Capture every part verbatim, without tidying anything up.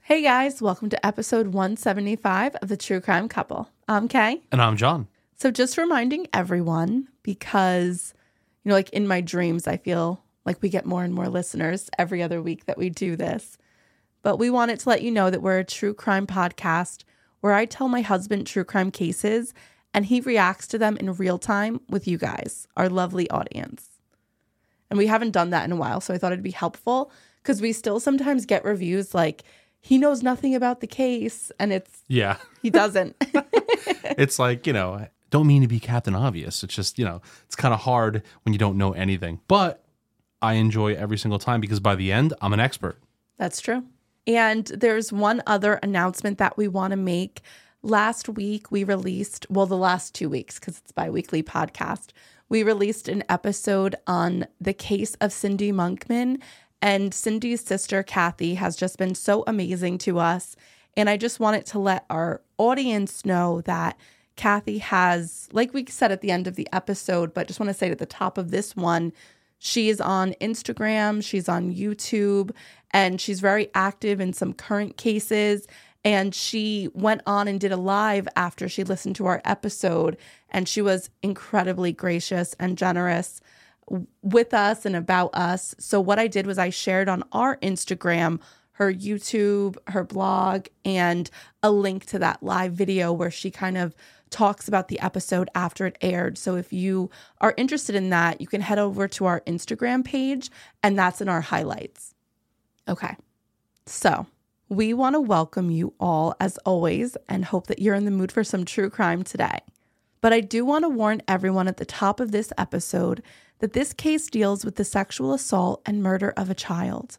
Hey guys, welcome to episode one seventy-five of the True Crime Couple. I'm Kay. And I'm John. So just reminding everyone, because, you know, like in my dreams, I feel like we get more and more listeners every other week that we do this. But we wanted to let you know that we're a true crime podcast where I tell my husband true crime cases and he reacts to them in real time with you guys, our lovely audience. And we haven't done that in a while, so I thought it'd be helpful because we still sometimes get reviews like, he knows nothing about the case, and it's, yeah, he doesn't. It's like, you know, don't mean to be Captain Obvious. It's just, you know, it's kind of hard when you don't know anything. But I enjoy every single time because by the end, I'm an expert. That's true. And there's one other announcement that we want to make. Last week, we released, well, the last two weeks, because it's bi-weekly podcast, we released an episode on the case of Cindy Monkman. And Cindy's sister, Kathy, has just been so amazing to us. And I just wanted to let our audience know that Kathy has, like we said at the end of the episode, but just want to say at the top of this one, she is on Instagram, she's on YouTube, and she's very active in some current cases. And she went on and did a live after she listened to our episode. And she was incredibly gracious and generous with us and about us. So what I did was I shared on our Instagram her YouTube, her blog, and a link to that live video where she kind of talks about the episode after it aired. So if you are interested in that, you can head over to our Instagram page, and that's in our highlights. Okay, so we want to welcome you all as always and hope that you're in the mood for some true crime today. But I do want to warn everyone at the top of this episode that this case deals with the sexual assault and murder of a child.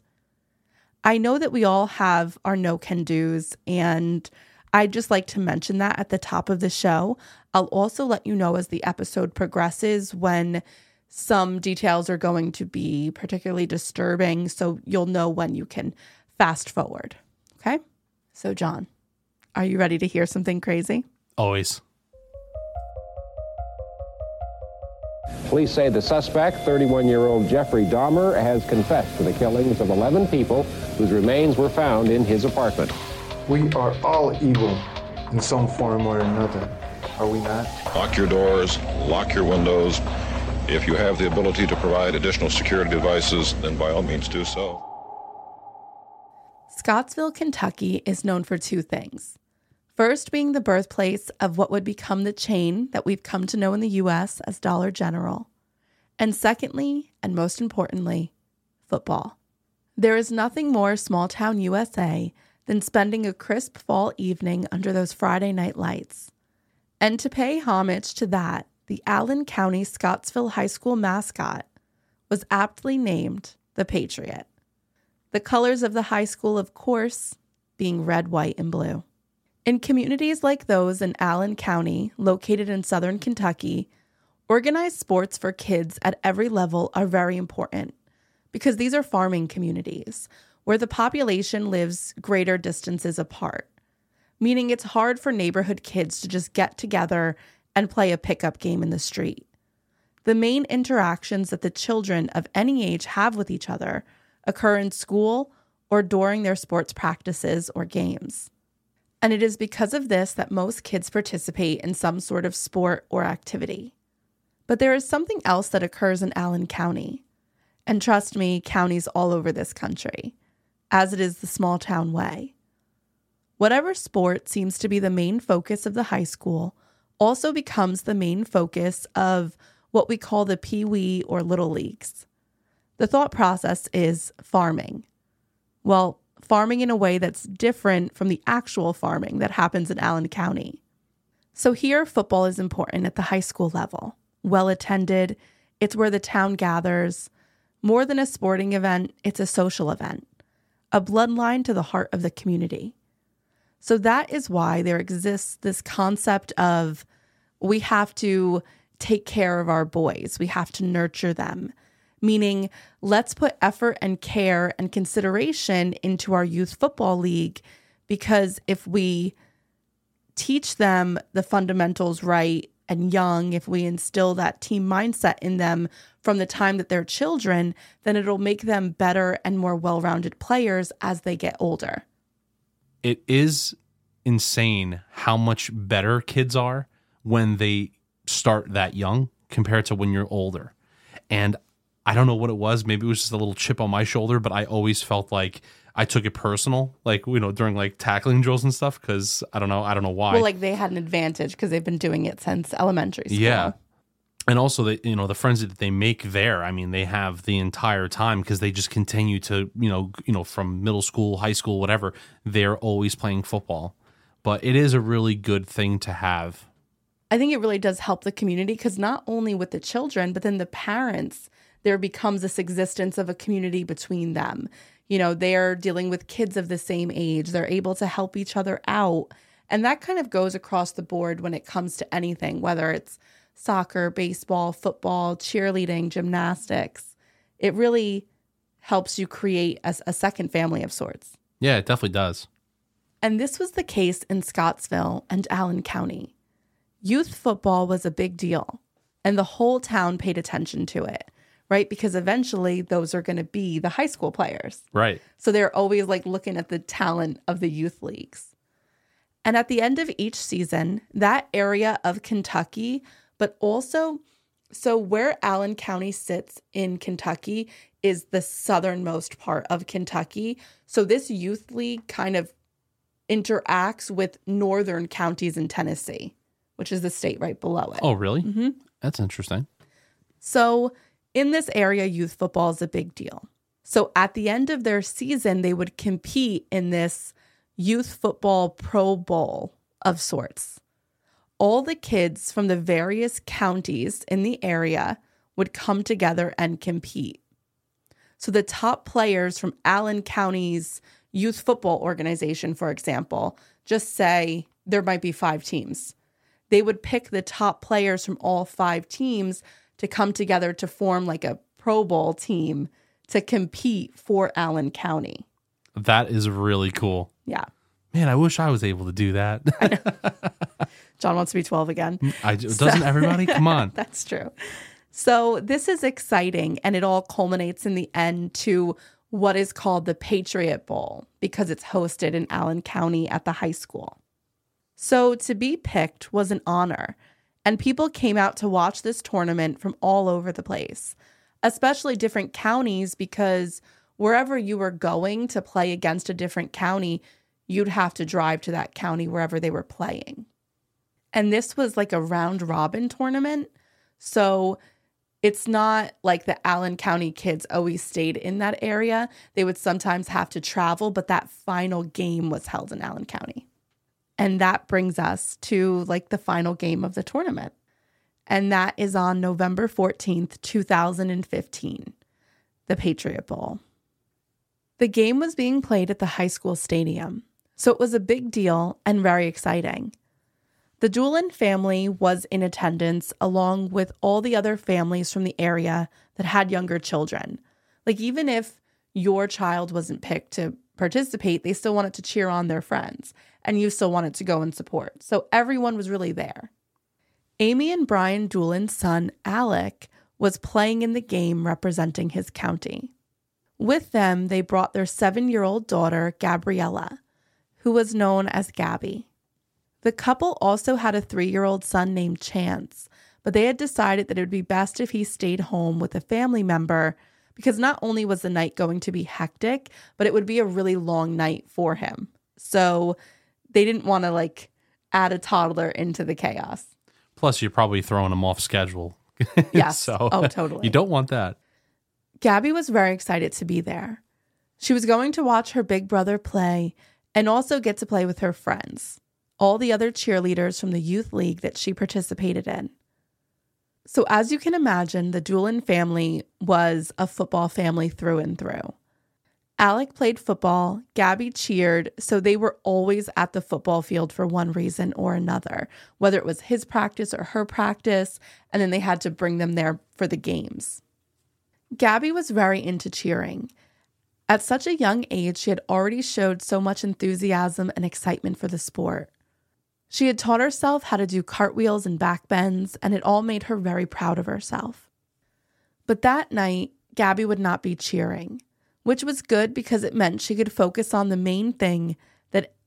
I know that we all have our no-can-dos, and I'd just like to mention that at the top of the show. I'll also let you know as the episode progresses when some details are going to be particularly disturbing, so you'll know when you can fast forward. Okay? So, John, are you ready to hear something crazy? Always. Police say the suspect, thirty-one-year-old Jeffrey Dahmer, has confessed to the killings of eleven people whose remains were found in his apartment. We are all evil in some form or another, are we not? Lock your doors, lock your windows. If you have the ability to provide additional security devices, then by all means do so. Scottsville, Kentucky is known for two things. First being the birthplace of what would become the chain that we've come to know in the U S as Dollar General. And secondly, and most importantly, football. There is nothing more small-town U S A than spending a crisp fall evening under those Friday night lights. And to pay homage to that, the Allen County Scottsville High School mascot was aptly named the Patriot. The colors of the high school, of course, being red, white, and blue. In communities like those in Allen County, located in southern Kentucky, organized sports for kids at every level are very important because these are farming communities where the population lives greater distances apart, meaning it's hard for neighborhood kids to just get together and play a pickup game in the street. The main interactions that the children of any age have with each other occur in school or during their sports practices or games. And it is because of this that most kids participate in some sort of sport or activity. But there is something else that occurs in Allen County. And trust me, counties all over this country, as it is the small town way. Whatever sport seems to be the main focus of the high school also becomes the main focus of what we call the Pee Wee or Little Leagues. The thought process is farming. Well, farming in a way that's different from the actual farming that happens in Allen County. So here, football is important at the high school level. Well attended, it's where the town gathers. More than a sporting event, it's a social event, a bloodline to the heart of the community. So that is why there exists this concept of we have to take care of our boys. We have to nurture them. Meaning, let's put effort and care and consideration into our youth football league, because if we teach them the fundamentals right and young, if we instill that team mindset in them from the time that they're children, then it'll make them better and more well-rounded players as they get older. it is insane how much better kids are when they start that young compared to when you're older. And I don't know what it was. Maybe it was just a little chip on my shoulder, but I always felt like I took it personal, like, you know, during like tackling drills and stuff, because I don't know. I don't know why. Well, like they had an advantage because they've been doing it since elementary school. Yeah. And also, the, you know, the friends that they make there, I mean, they have the entire time because they just continue to, you know, you know, from middle school, high school, whatever, they're always playing football. But it is a really good thing to have. I think it really does help the community because not only with the children, but then the parents, there becomes this existence of a community between them. You know, they're dealing with kids of the same age. They're able to help each other out. And that kind of goes across the board when it comes to anything, whether it's soccer, baseball, football, cheerleading, gymnastics. It really helps you create a, a second family of sorts. Yeah, it definitely does. And this was the case in Scottsville and Allen County. Youth football was a big deal, and the whole town paid attention to it, right? Because eventually those are going to be the high school players. Right. So they're always like looking at the talent of the youth leagues. And at the end of each season, that area of Kentucky, but also, so where Allen County sits in Kentucky is the southernmost part of Kentucky. So this youth league kind of interacts with northern counties in Tennessee, which is the state right below it. Oh, really? Mm-hmm. That's interesting. So in this area, youth football is a big deal. So at the end of their season, they would compete in this youth football Pro Bowl of sorts. All the kids from the various counties in the area would come together and compete. So the top players from Allen County's youth football organization, for example, just say there might be five teams. They would pick the top players from all five teams to come together to form like a Pro Bowl team to compete for Allen County. That is really cool. Yeah. Man, I wish I was able to do that. I know. John wants to be twelve again. I, doesn't so, everybody? Come on. That's true. So this is exciting, and it all culminates in the end to what is called the Patriot Bowl because it's hosted in Allen County at the high school. So to be picked was an honor, and people came out to watch this tournament from all over the place, especially different counties, because wherever you were going to play against a different county, you'd have to drive to that county wherever they were playing. And this was like a round robin tournament. So it's not like the Allen County kids always stayed in that area. They would sometimes have to travel, but that final game was held in Allen County. And that brings us to like the final game of the tournament. And that is on November fourteenth, two thousand fifteen, the Patriot Bowl. The game was being played at the high school stadium, so it was a big deal and very exciting. The Doolin family was in attendance along with all the other families from the area that had younger children. Like even if your child wasn't picked to participate, they still wanted to cheer on their friends and you still wanted to go and support. So everyone was really there. Amy and Brian Doolin's son, Alec, was playing in the game representing his county. With them, they brought their seven-year-old daughter, Gabriella, who was known as Gabby. The couple also had a three-year-old son named Chance, but they had decided that it would be best if he stayed home with a family member because not only was the night going to be hectic, but it would be a really long night for him. So they didn't want to like add a toddler into the chaos. Plus, you're probably throwing him off schedule. Yes. So oh, totally. You don't want that. Gabby was very excited to be there. She was going to watch her big brother play and also get to play with her friends, all the other cheerleaders from the youth league that she participated in. So as you can imagine, the Doolin family was a football family through and through. Alec played football, Gabby cheered, so they were always at the football field for one reason or another, whether it was his practice or her practice, and then they had to bring them there for the games. Gabby was very into cheering. At such a young age, she had already showed so much enthusiasm and excitement for the sport. She had taught herself how to do cartwheels and backbends, and it all made her very proud of herself. But that night, Gabby would not be cheering, which was good because it meant she could focus on the main thing that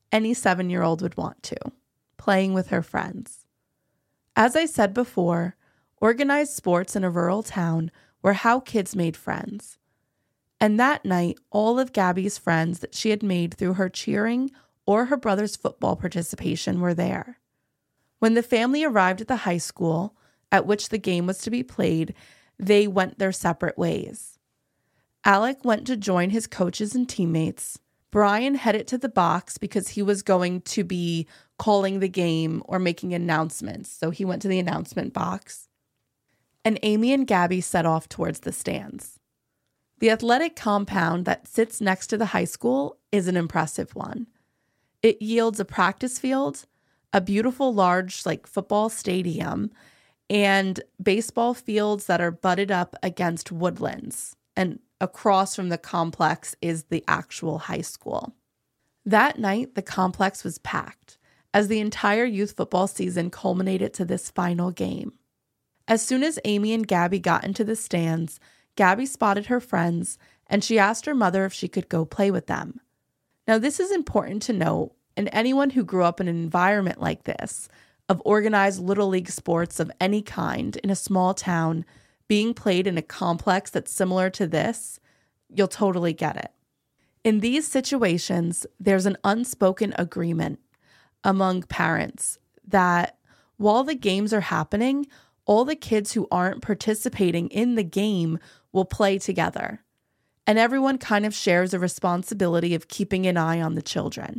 any seven-year-old would want to, playing with her friends. As I said before, organized sports in a rural town were how kids made friends. And that night, all of Gabby's friends that she had made through her cheering or her brother's football participation were there. When the family arrived at the high school at which the game was to be played, they went their separate ways. Alec went to join his coaches and teammates. Brian headed to the box because he was going to be calling the game or making announcements, so he went to the announcement box. And Amy and Gabby set off towards the stands. The athletic compound that sits next to the high school is an impressive one. It yields a practice field, a beautiful large like football stadium, and baseball fields that are butted up against woodlands. And across from the complex is the actual high school. That night, the complex was packed as the entire youth football season culminated to this final game. As soon as Amy and Gabby got into the stands, Gabby spotted her friends and she asked her mother if she could go play with them. Now, this is important to note, and anyone who grew up in an environment like this, of organized Little League sports of any kind in a small town being played in a complex that's similar to this, you'll totally get it. In these situations, there's an unspoken agreement among parents that while the games are happening, all the kids who aren't participating in the game will play together. And everyone kind of shares a responsibility of keeping an eye on the children.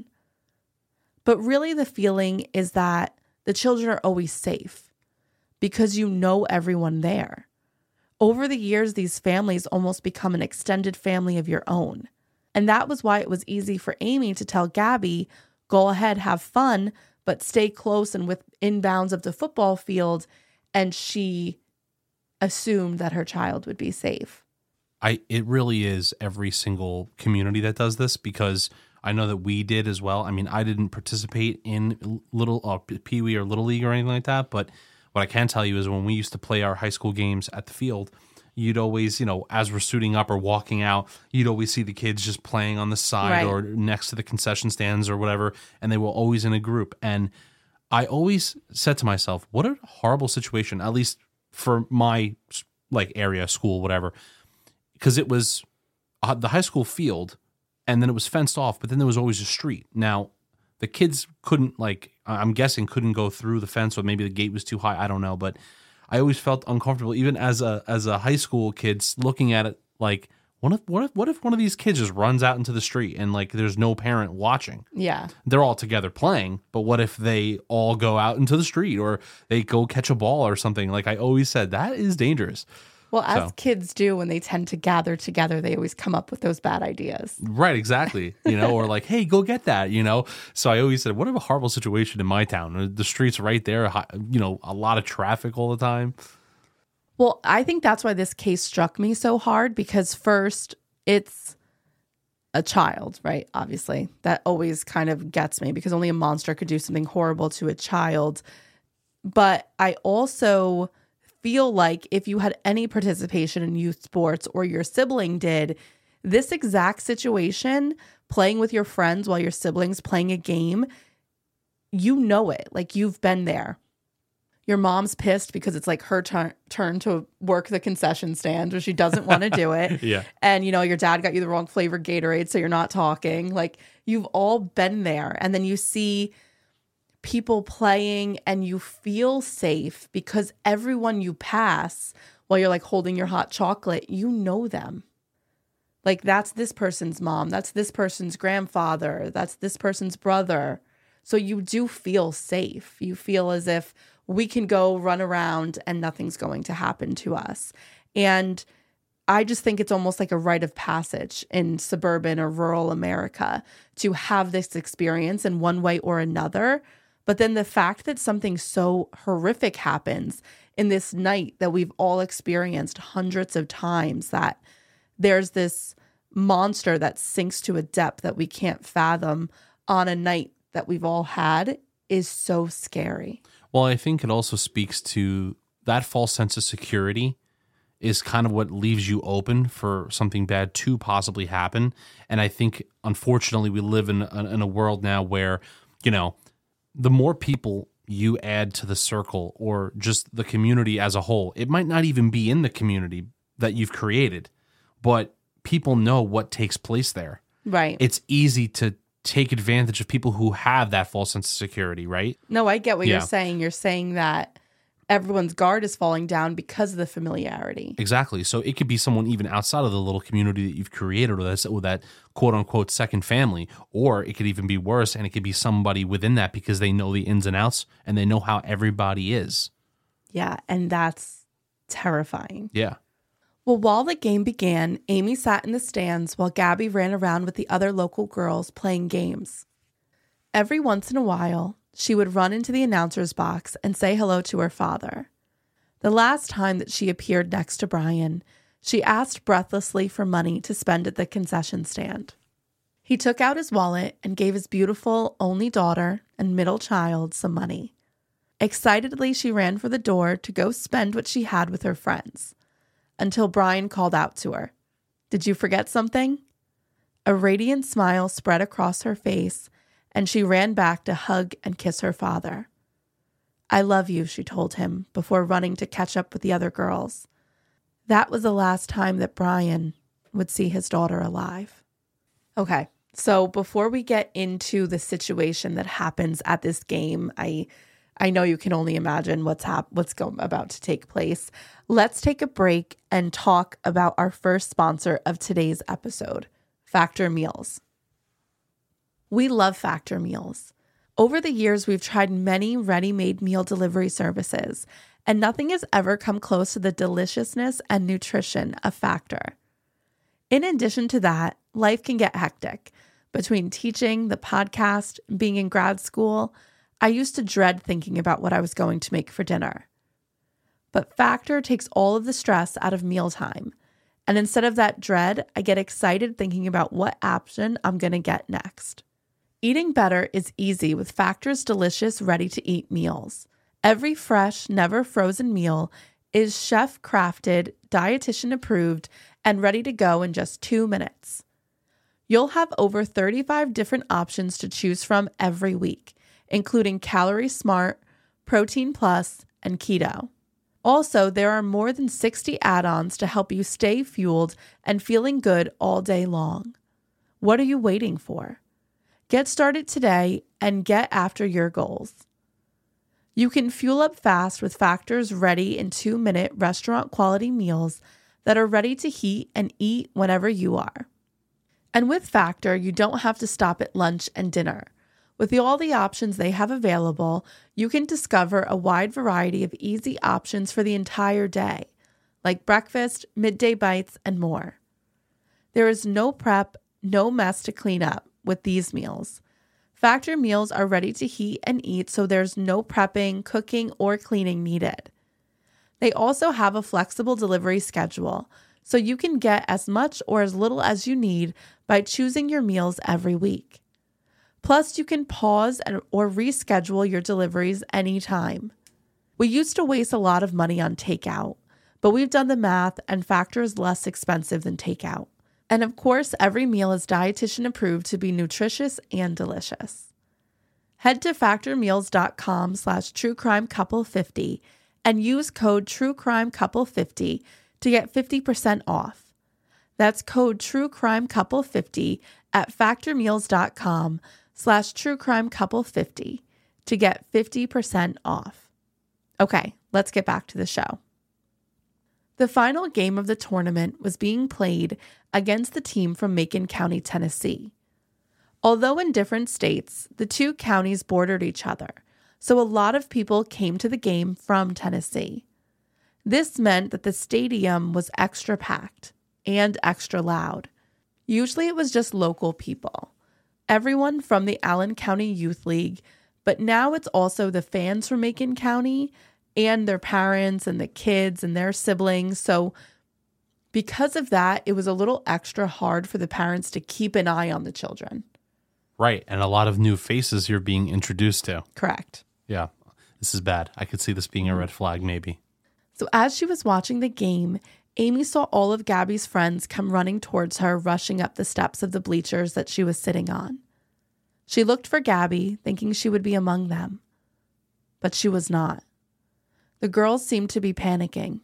But really the feeling is that the children are always safe because you know everyone there. Over the years, these families almost become an extended family of your own. And that was why it was easy for Amy to tell Gabby, go ahead, have fun, but stay close and within bounds of the football field. And she assumed that her child would be safe. I it really is every single community that does this, because I know that we did as well. I mean, I didn't participate in little uh, Pee Wee or Little League or anything like that, but what I can tell you is when we used to play our high school games at the field, you'd always, you know, as we're suiting up or walking out, you'd always see the kids just playing on the side Right. or next to the concession stands or whatever, and they were always in a group. And I always said to myself, what a horrible situation, at least for my like area, school, whatever, because it was uh, the high school field, and then it was fenced off, but then there was always a street. Now, the kids couldn't, like, I'm guessing couldn't go through the fence, or maybe the gate was too high. I don't know, but I always felt uncomfortable, even as a as a high school kid, looking at it like, what if what if what if one of these kids just runs out into the street and like there's no parent watching? Yeah. They're all together playing, but what if they all go out into the street or they go catch a ball or something? Like I always said, that is dangerous. Well, as So. kids do when they tend to gather together, they always come up with those bad ideas. Right, exactly. You know, or like, hey, go get that, you know? So I always said, what a horrible situation in my town. The street's right there, you know, a lot of traffic all the time. Well, I think that's why this case struck me so hard, because first, it's a child, right? Obviously, that always kind of gets me because only a monster could do something horrible to a child. But I also feel like if you had any participation in youth sports or your sibling did, this exact situation, playing with your friends while your siblings playing a game, you know it. Like you've been there. Your mom's pissed because it's like her turn turn to work the concession stand, or she doesn't want to do it. Yeah. And, you know, your dad got you the wrong flavored Gatorade, so you're not talking. Like you've all been there. And then you see people playing and you feel safe because everyone you pass while you're like holding your hot chocolate, you know them. Like that's this person's mom, that's this person's grandfather, that's this person's brother. So you do feel safe. You feel as if we can go run around and nothing's going to happen to us. And I just think it's almost like a rite of passage in suburban or rural America to have this experience in one way or another. But then the fact that something so horrific happens in this night that we've all experienced hundreds of times, that there's this monster that sinks to a depth that we can't fathom on a night that we've all had, is so scary. Well, I think it also speaks to that false sense of security is kind of what leaves you open for something bad to possibly happen. And I think, unfortunately, we live in a, in a world now where, you know, the more people you add to the circle or just the community as a whole, it might not even be in the community that you've created, but people know what takes place there. Right. It's easy to take advantage of people who have that false sense of security, right? No, I get what Yeah. you're saying. You're saying that everyone's guard is falling down because of the familiarity. Exactly. So it could be someone even outside of the little community that you've created, or that's or that quote unquote second family, or it could even be worse, and it could be somebody within that because they know the ins and outs and they know how everybody is. Yeah, and that's terrifying. Yeah. Well, while the game began, Amy sat in the stands while Gabby ran around with the other local girls playing games. Every once in a while, she would run into the announcer's box and say hello to her father. The last time that she appeared next to Brian, she asked breathlessly for money to spend at the concession stand. He took out his wallet and gave his beautiful only daughter and middle child some money. Excitedly, she ran for the door to go spend what she had with her friends, until Brian called out to her, "Did you forget something?" A radiant smile spread across her face, and she ran back to hug and kiss her father. "I love you," she told him before running to catch up with the other girls. That was the last time that Brian would see his daughter alive. Okay, so before we get into the situation that happens at this game, I I know you can only imagine what's hap- what's go- about to take place. Let's take a break and talk about our first sponsor of today's episode, Factor Meals. We love Factor Meals. Over the years, we've tried many ready-made meal delivery services, and nothing has ever come close to the deliciousness and nutrition of Factor. In addition to that, life can get hectic. Between teaching, the podcast, and being in grad school, I used to dread thinking about what I was going to make for dinner. But Factor takes all of the stress out of mealtime, and instead of that dread, I get excited thinking about what option I'm going to get next. Eating better is easy with Factor's delicious, ready-to-eat meals. Every fresh, never frozen meal is chef-crafted, dietitian-approved, and ready to go in just two minutes. You'll have over thirty-five different options to choose from every week, including Calorie Smart, Protein Plus, and Keto. Also, there are more than sixty add-ons to help you stay fueled and feeling good all day long. What are you waiting for? Get started today and get after your goals. You can fuel up fast with Factor's ready in two-minute restaurant-quality meals that are ready to heat and eat whenever you are. And with Factor, you don't have to stop at lunch and dinner. With all the options they have available, you can discover a wide variety of easy options for the entire day, like breakfast, midday bites, and more. There is no prep, no mess to clean up with these meals. Factor meals are ready to heat and eat, so there's no prepping, cooking, or cleaning needed. They also have a flexible delivery schedule, so you can get as much or as little as you need by choosing your meals every week. Plus, you can pause and, or reschedule your deliveries anytime. We used to waste a lot of money on takeout, but we've done the math and Factor is less expensive than takeout. And of course, every meal is dietitian approved to be nutritious and delicious. Head to factormeals.com slash truecrimecouple50 and use code truecrimecouple50 to get fifty percent off. That's code truecrimecouple50 at factormeals.com slash truecrimecouple50 to get fifty percent off. Okay, let's get back to the show. The final game of the tournament was being played against the team from Macon County, Tennessee. Although in different states, the two counties bordered each other, so a lot of people came to the game from Tennessee. This meant that the stadium was extra packed and extra loud. Usually it was just local people, everyone from the Allen County Youth League, but now it's also the fans from Macon County and their parents and the kids and their siblings. So because of that, it was a little extra hard for the parents to keep an eye on the children. Right. And a lot of new faces you're being introduced to. Correct. Yeah. This is bad. I could see this being a red flag, maybe. So as she was watching the game, Amy saw all of Gabby's friends come running towards her, rushing up the steps of the bleachers that she was sitting on. She looked for Gabby, thinking she would be among them. But she was not. The girls seemed to be panicking.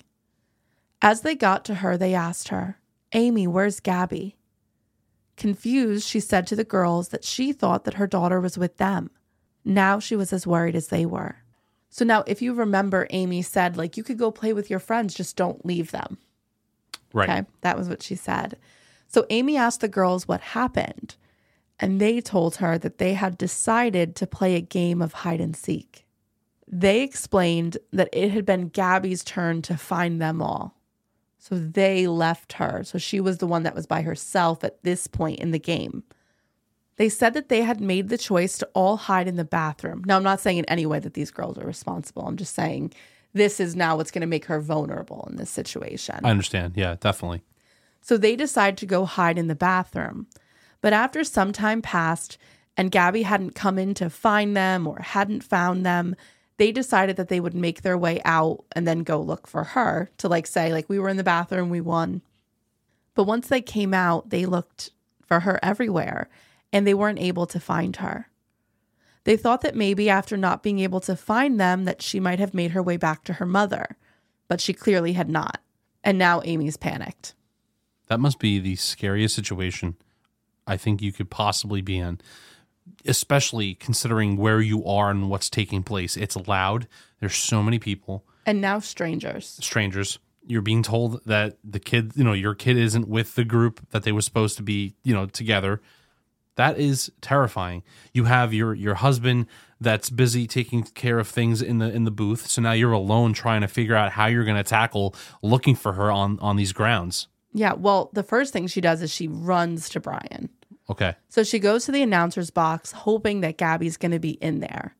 As they got to her, they asked her, "Amy, where's Gabby?" Confused, she said to the girls that she thought that her daughter was with them. Now she was as worried as they were. So now, if you remember, Amy said, like, you could go play with your friends, just don't leave them. Right. Okay, that was what she said. So Amy asked the girls what happened, and they told her that they had decided to play a game of hide and seek. They explained that it had been Gabby's turn to find them all. So they left her. So she was the one that was by herself at this point in the game. They said that they had made the choice to all hide in the bathroom. Now, I'm not saying in any way that these girls are responsible. I'm just saying this is now what's going to make her vulnerable in this situation. I understand. Yeah, definitely. So they decided to go hide in the bathroom. But after some time passed and Gabby hadn't come in to find them or hadn't found them, they decided that they would make their way out and then go look for her to like say, like, we were in the bathroom, we won. But once they came out, they looked for her everywhere and they weren't able to find her. They thought that maybe after not being able to find them that she might have made her way back to her mother, but she clearly had not. And now Amy's panicked. That must be the scariest situation I think you could possibly be in, especially considering where you are and what's taking place. It's loud. There's so many people. And now strangers. Strangers. You're being told that the kid, you know, your kid isn't with the group that they were supposed to be, you know, together. That is terrifying. You have your your husband that's busy taking care of things in the in the booth. So now you're alone trying to figure out how you're going to tackle looking for her on, on these grounds. Yeah, well, the first thing she does is she runs to Brian. Okay. So she goes to the announcer's box, hoping that Gabby's going to be in there.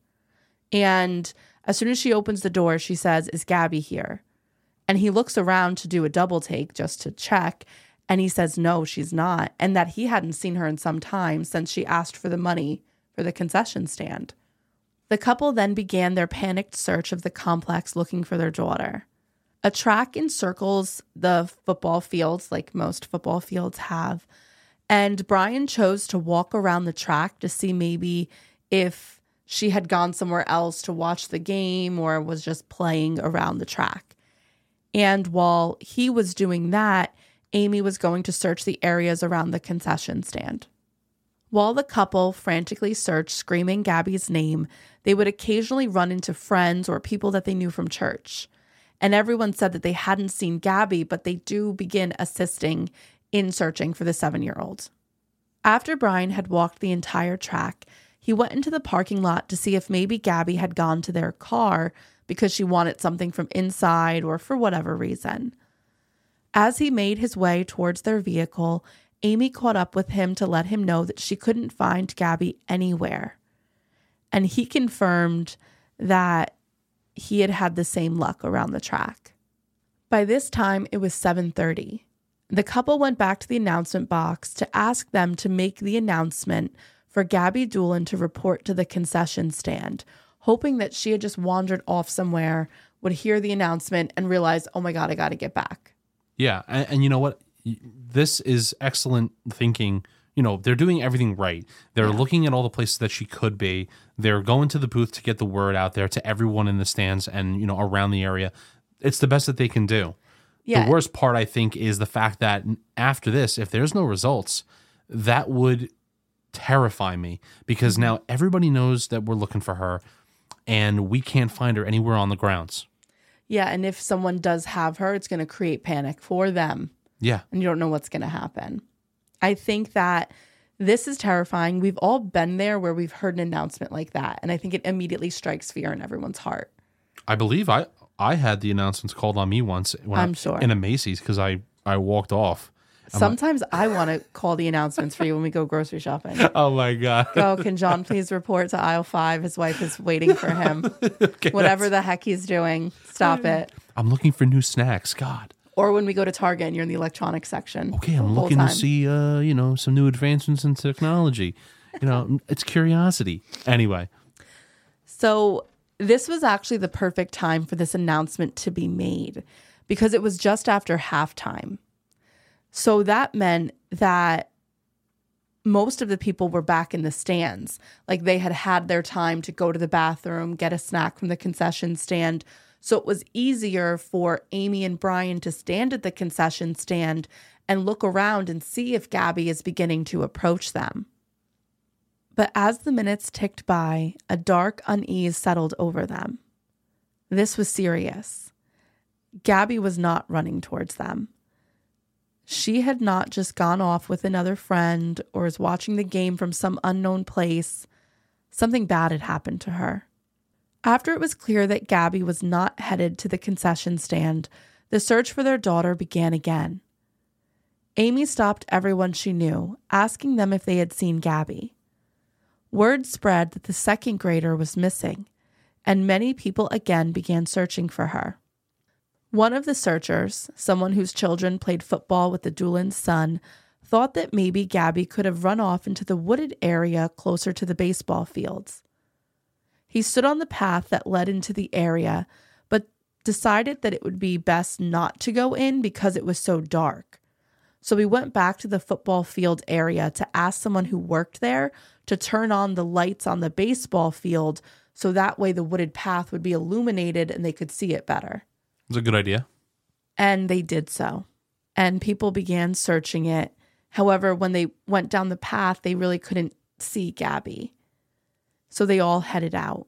And as soon as she opens the door, she says, "Is Gabby here?" And he looks around to do a double take just to check. And he says, no, she's not. And that he hadn't seen her in some time since she asked for the money for the concession stand. The couple then began their panicked search of the complex looking for their daughter. A track encircles the football fields like most football fields have. And Brian chose to walk around the track to see maybe if she had gone somewhere else to watch the game or was just playing around the track. And while he was doing that, Amy was going to search the areas around the concession stand. While the couple frantically searched, screaming Gabby's name, they would occasionally run into friends or people that they knew from church. And everyone said that they hadn't seen Gabby, but they do begin assisting in searching for the seven-year-old. After Brian had walked the entire track, he went into the parking lot to see if maybe Gabby had gone to their car because she wanted something from inside or for whatever reason. As he made his way towards their vehicle, Amy caught up with him to let him know that she couldn't find Gabby anywhere. And he confirmed that he had had the same luck around the track. By this time, it was seven thirty. The couple went back to the announcement box to ask them to make the announcement for Gabby Doolin to report to the concession stand, hoping that she had just wandered off somewhere, would hear the announcement, and realize, oh my God, I got to get back. Yeah, and, and you know what? This is excellent thinking. You know, they're doing everything right. They're yeah. looking at all the places that she could be. They're going to the booth to get the word out there to everyone in the stands and, you know, around the area. It's the best that they can do. Yeah. The worst part, I think, is the fact that after this, if there's no results, that would terrify me because mm-hmm. now everybody knows that we're looking for her and we can't find her anywhere on the grounds. Yeah, and if someone does have her, it's going to create panic for them. Yeah. And you don't know what's going to happen. I think that this is terrifying. We've all been there where we've heard an announcement like that, and I think it immediately strikes fear in everyone's heart. I believe I I had the announcements called on me once when I'm I, sure. in a Macy's because I, I walked off. I'm Sometimes like, I want to call the announcements for you when we go grocery shopping. Oh, my God. Go, can John please report to aisle five? His wife is waiting for him. Okay, Whatever the heck he's doing, stop it. I'm looking for new snacks. God. Or when we go to Target and you're in the electronics section. Okay, I'm looking to see, uh, you know, some new advancements in technology. You know, it's curiosity. Anyway. So This was actually the perfect time for this announcement to be made because it was just after halftime. So that meant that most of the people were back in the stands. Like they had had their time to go to the bathroom, get a snack from the concession stand. So it was easier for Amy and Brian to stand at the concession stand and look around and see if Gabby is beginning to approach them. But as the minutes ticked by, a dark unease settled over them. This was serious. Gabby was not running towards them. She had not just gone off with another friend or was watching the game from some unknown place. Something bad had happened to her. After it was clear that Gabby was not headed to the concession stand, the search for their daughter began again. Amy stopped everyone she knew, asking them if they had seen Gabby. Word spread that the second grader was missing, and many people again began searching for her. One of the searchers, someone whose children played football with the Doolan's son, thought that maybe Gabby could have run off into the wooded area closer to the baseball fields. He stood on the path that led into the area, but decided that it would be best not to go in because it was so dark. So he went back to the football field area to ask someone who worked there to turn on the lights on the baseball field so that way the wooded path would be illuminated and they could see it better. It's a good idea. And they did so. And people began searching it. However, when they went down the path, they really couldn't see Gabby. So they all headed out.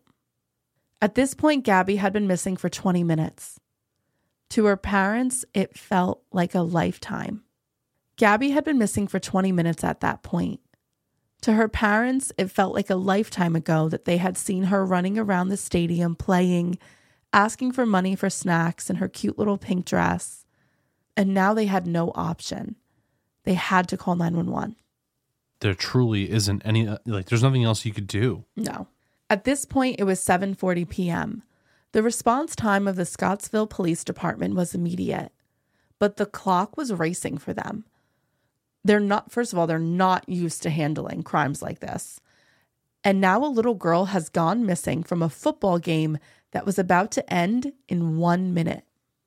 At this point, Gabby had been missing for twenty minutes. To her parents, it felt like a lifetime. Gabby had been missing for twenty minutes at that point. To her parents, it felt like a lifetime ago that they had seen her running around the stadium playing, asking for money for snacks in her cute little pink dress. And now they had no option. They had to call nine one one. There truly isn't any, like, there's nothing else you could do. No. At this point, it was seven forty p.m. The response time of the Scottsville Police Department was immediate, but the clock was racing for them. They're not, first of all, they're not used to handling crimes like this. And now a little girl has gone missing from a football game that was about to end in one minute.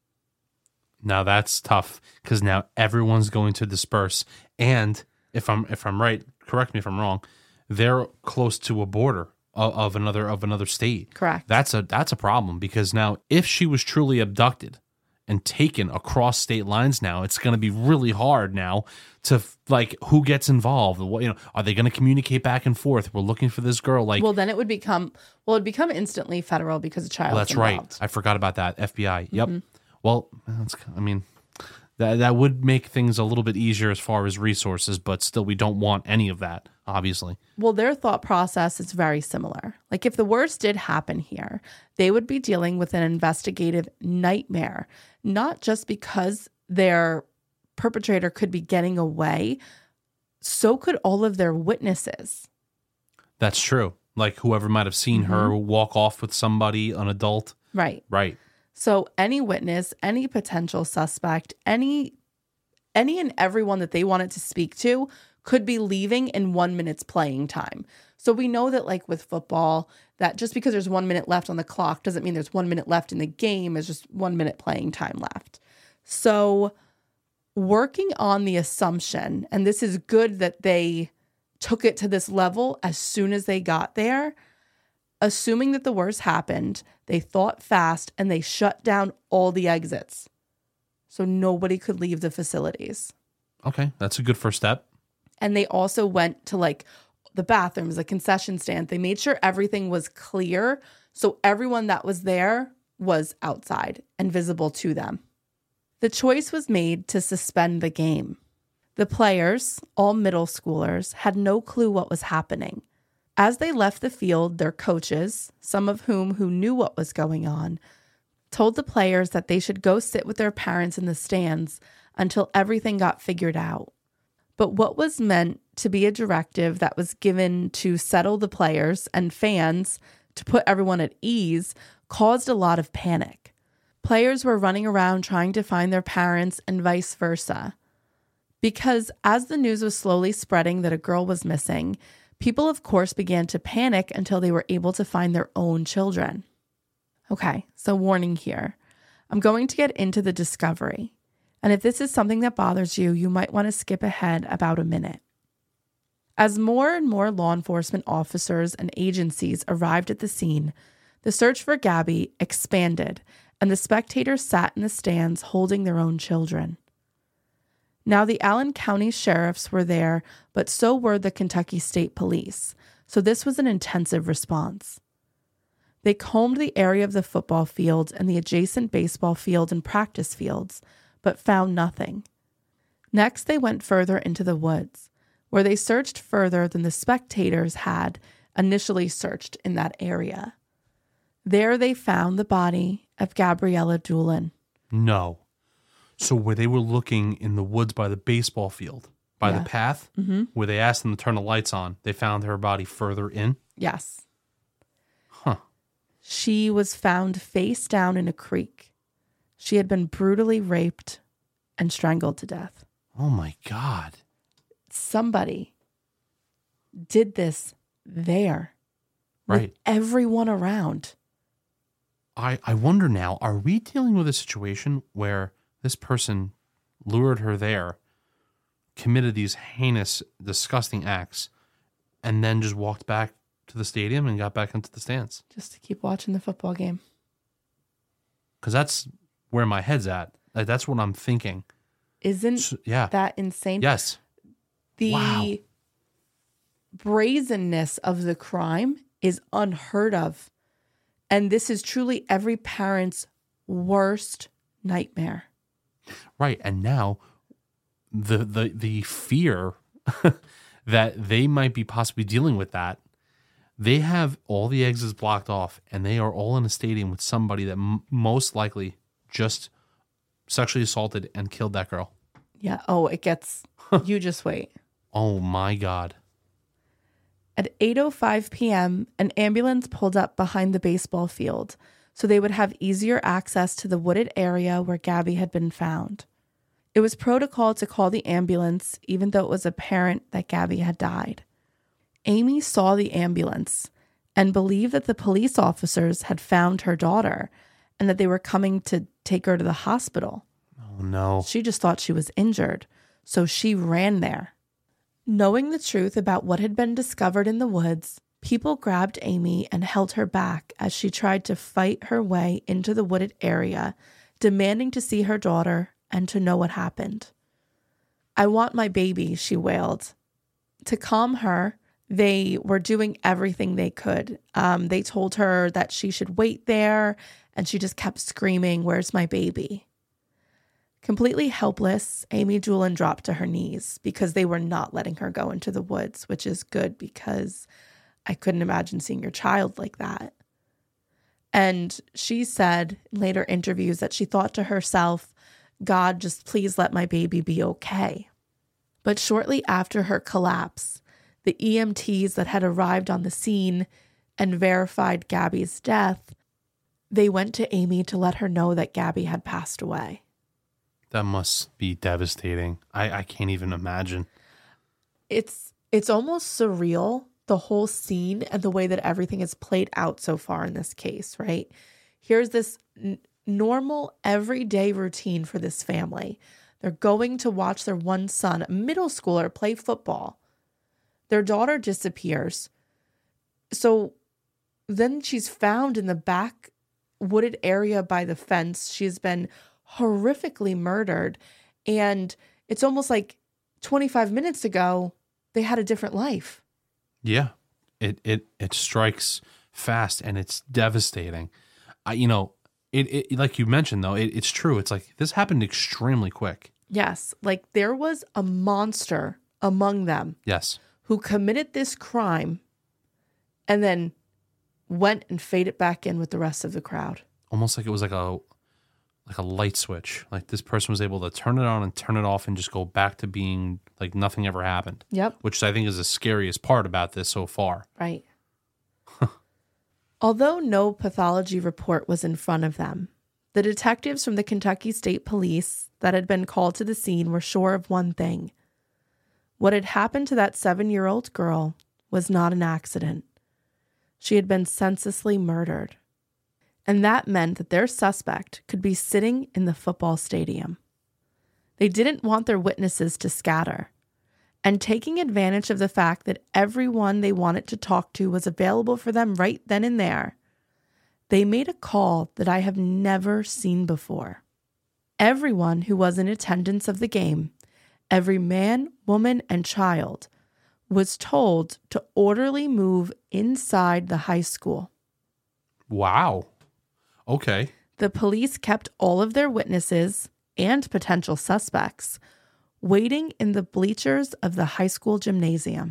Now that's tough because now everyone's going to disperse. And if I'm if I'm right, correct me if I'm wrong, they're close to a border of, of another of another state. Correct. That's a that's a problem because now if she was truly abducted and taken across state lines, now it's going to be really hard now to, like, who gets involved? What, you know, are they going to communicate back and forth? We're looking for this girl. Like, well, then it would become well, it'd become instantly federal because a child. Well, that's involved. right. I forgot about that. F B I. Yep. Mm-hmm. Well, that's, I mean, that that would make things a little bit easier as far as resources, but still, we don't want any of that, obviously. Well, their thought process is very similar. Like, if the worst did happen here, they would be dealing with an investigative nightmare, not just because their perpetrator could be getting away, so could all of their witnesses. That's true. Like whoever might have seen mm-hmm. her walk off with somebody, an adult. Right. Right. So any witness, any potential suspect, any any and everyone that they wanted to speak to could be leaving in one minute's playing time. So we know that, like with football, that just because there's one minute left on the clock doesn't mean there's one minute left in the game. It's just one minute playing time left. So working on the assumption, and this is good that they took it to this level as soon as they got there, assuming that the worst happened, they thought fast and they shut down all the exits so nobody could leave the facilities. Okay, that's a good first step. And they also went to like the bathrooms, the concession stand. They made sure everything was clear so everyone that was there was outside and visible to them. The choice was made to suspend the game. The players, all middle schoolers, had no clue what was happening. As they left the field, their coaches, some of whom who knew what was going on, told the players that they should go sit with their parents in the stands until everything got figured out. But what was meant to be a directive that was given to settle the players and fans to put everyone at ease caused a lot of panic. Players were running around trying to find their parents and vice versa. Because as the news was slowly spreading that a girl was missing, people, of course, began to panic until they were able to find their own children. Okay, so warning here. I'm going to get into the discovery. And if this is something that bothers you, you might want to skip ahead about a minute. As more and more law enforcement officers and agencies arrived at the scene, the search for Gabby expanded, and the spectators sat in the stands holding their own children. Now, the Allen County sheriffs were there, but so were the Kentucky State Police, so this was an intensive response. They combed the area of the football field and the adjacent baseball field and practice fields, but found nothing. Next, they went further into the woods, where they searched further than the spectators had initially searched in that area. There they found the body of Gabriella Doolin. No. So where they were looking in the woods by the baseball field, by Yeah. the path, Mm-hmm. where they asked them to turn the lights on, they found her body further in? Yes. Huh. She was found face down in a creek. She had been brutally raped and strangled to death. Oh my God. Somebody did this there. With Right. everyone around. I, I wonder now, are we dealing with a situation where this person lured her there, committed these heinous, disgusting acts, and then just walked back to the stadium and got back into the stands? Just to keep watching the football game. Because that's where my head's at. Like, that's what I'm thinking. Isn't So, yeah. that insane? Yes. The Wow. brazenness of the crime is unheard of. And this is truly every parent's worst nightmare. Right. And now the the the fear that they might be possibly dealing with that, they have all the exits blocked off and they are all in a stadium with somebody that m- most likely just sexually assaulted and killed that girl. Yeah. Oh, it gets, you just wait. Oh my God. At eight oh five p.m., an ambulance pulled up behind the baseball field so they would have easier access to the wooded area where Gabby had been found. It was protocol to call the ambulance even though it was apparent that Gabby had died. Amy saw the ambulance and believed that the police officers had found her daughter and that they were coming to take her to the hospital. Oh no. She just thought she was injured, so she ran there. Knowing the truth about what had been discovered in the woods, people grabbed Amy and held her back as she tried to fight her way into the wooded area, demanding to see her daughter and to know what happened. "I want my baby," she wailed. To calm her, they were doing everything they could. Um, they told her that she should wait there, and she just kept screaming, "Where's my baby?" Completely helpless, Amy Doolin dropped to her knees because they were not letting her go into the woods, which is good because I couldn't imagine seeing your child like that. And she said in later interviews that she thought to herself, "God, just please let my baby be okay." But shortly after her collapse, the E M Ts that had arrived on the scene and verified Gabby's death, they went to Amy to let her know that Gabby had passed away. That must be devastating. I, I can't even imagine. It's it's almost surreal, the whole scene and the way that everything is played out so far in this case, right? Here's this n- normal, everyday routine for this family. They're going to watch their one son, a middle schooler, play football. Their daughter disappears. So then she's found in the back wooded area by the fence. She's been horrifically murdered. And it's almost like twenty-five minutes ago, they had a different life. Yeah, it it it strikes fast and it's devastating. I, you know, it, it like you mentioned though, it, it's true. It's like this happened extremely quick. Yes, like there was a monster among them Yes, who committed this crime and then went and faded back in with the rest of the crowd. almost like it was like a like a light switch. Like this person was able to turn it on and turn it off and just go back to being like nothing ever happened. Yep. Which I think is the scariest part about this so far. Right. Although no pathology report was in front of them, the detectives from the Kentucky State Police that had been called to the scene were sure of one thing. What had happened to that seven-year-old girl was not an accident. She had been senselessly murdered. And that meant that their suspect could be sitting in the football stadium. They didn't want their witnesses to scatter. And taking advantage of the fact that everyone they wanted to talk to was available for them right then and there, they made a call that I have never seen before. Everyone who was in attendance of the game, every man, woman, and child, was told to orderly move inside the high school. Wow. Okay. The police kept all of their witnesses and potential suspects waiting in the bleachers of the high school gymnasium.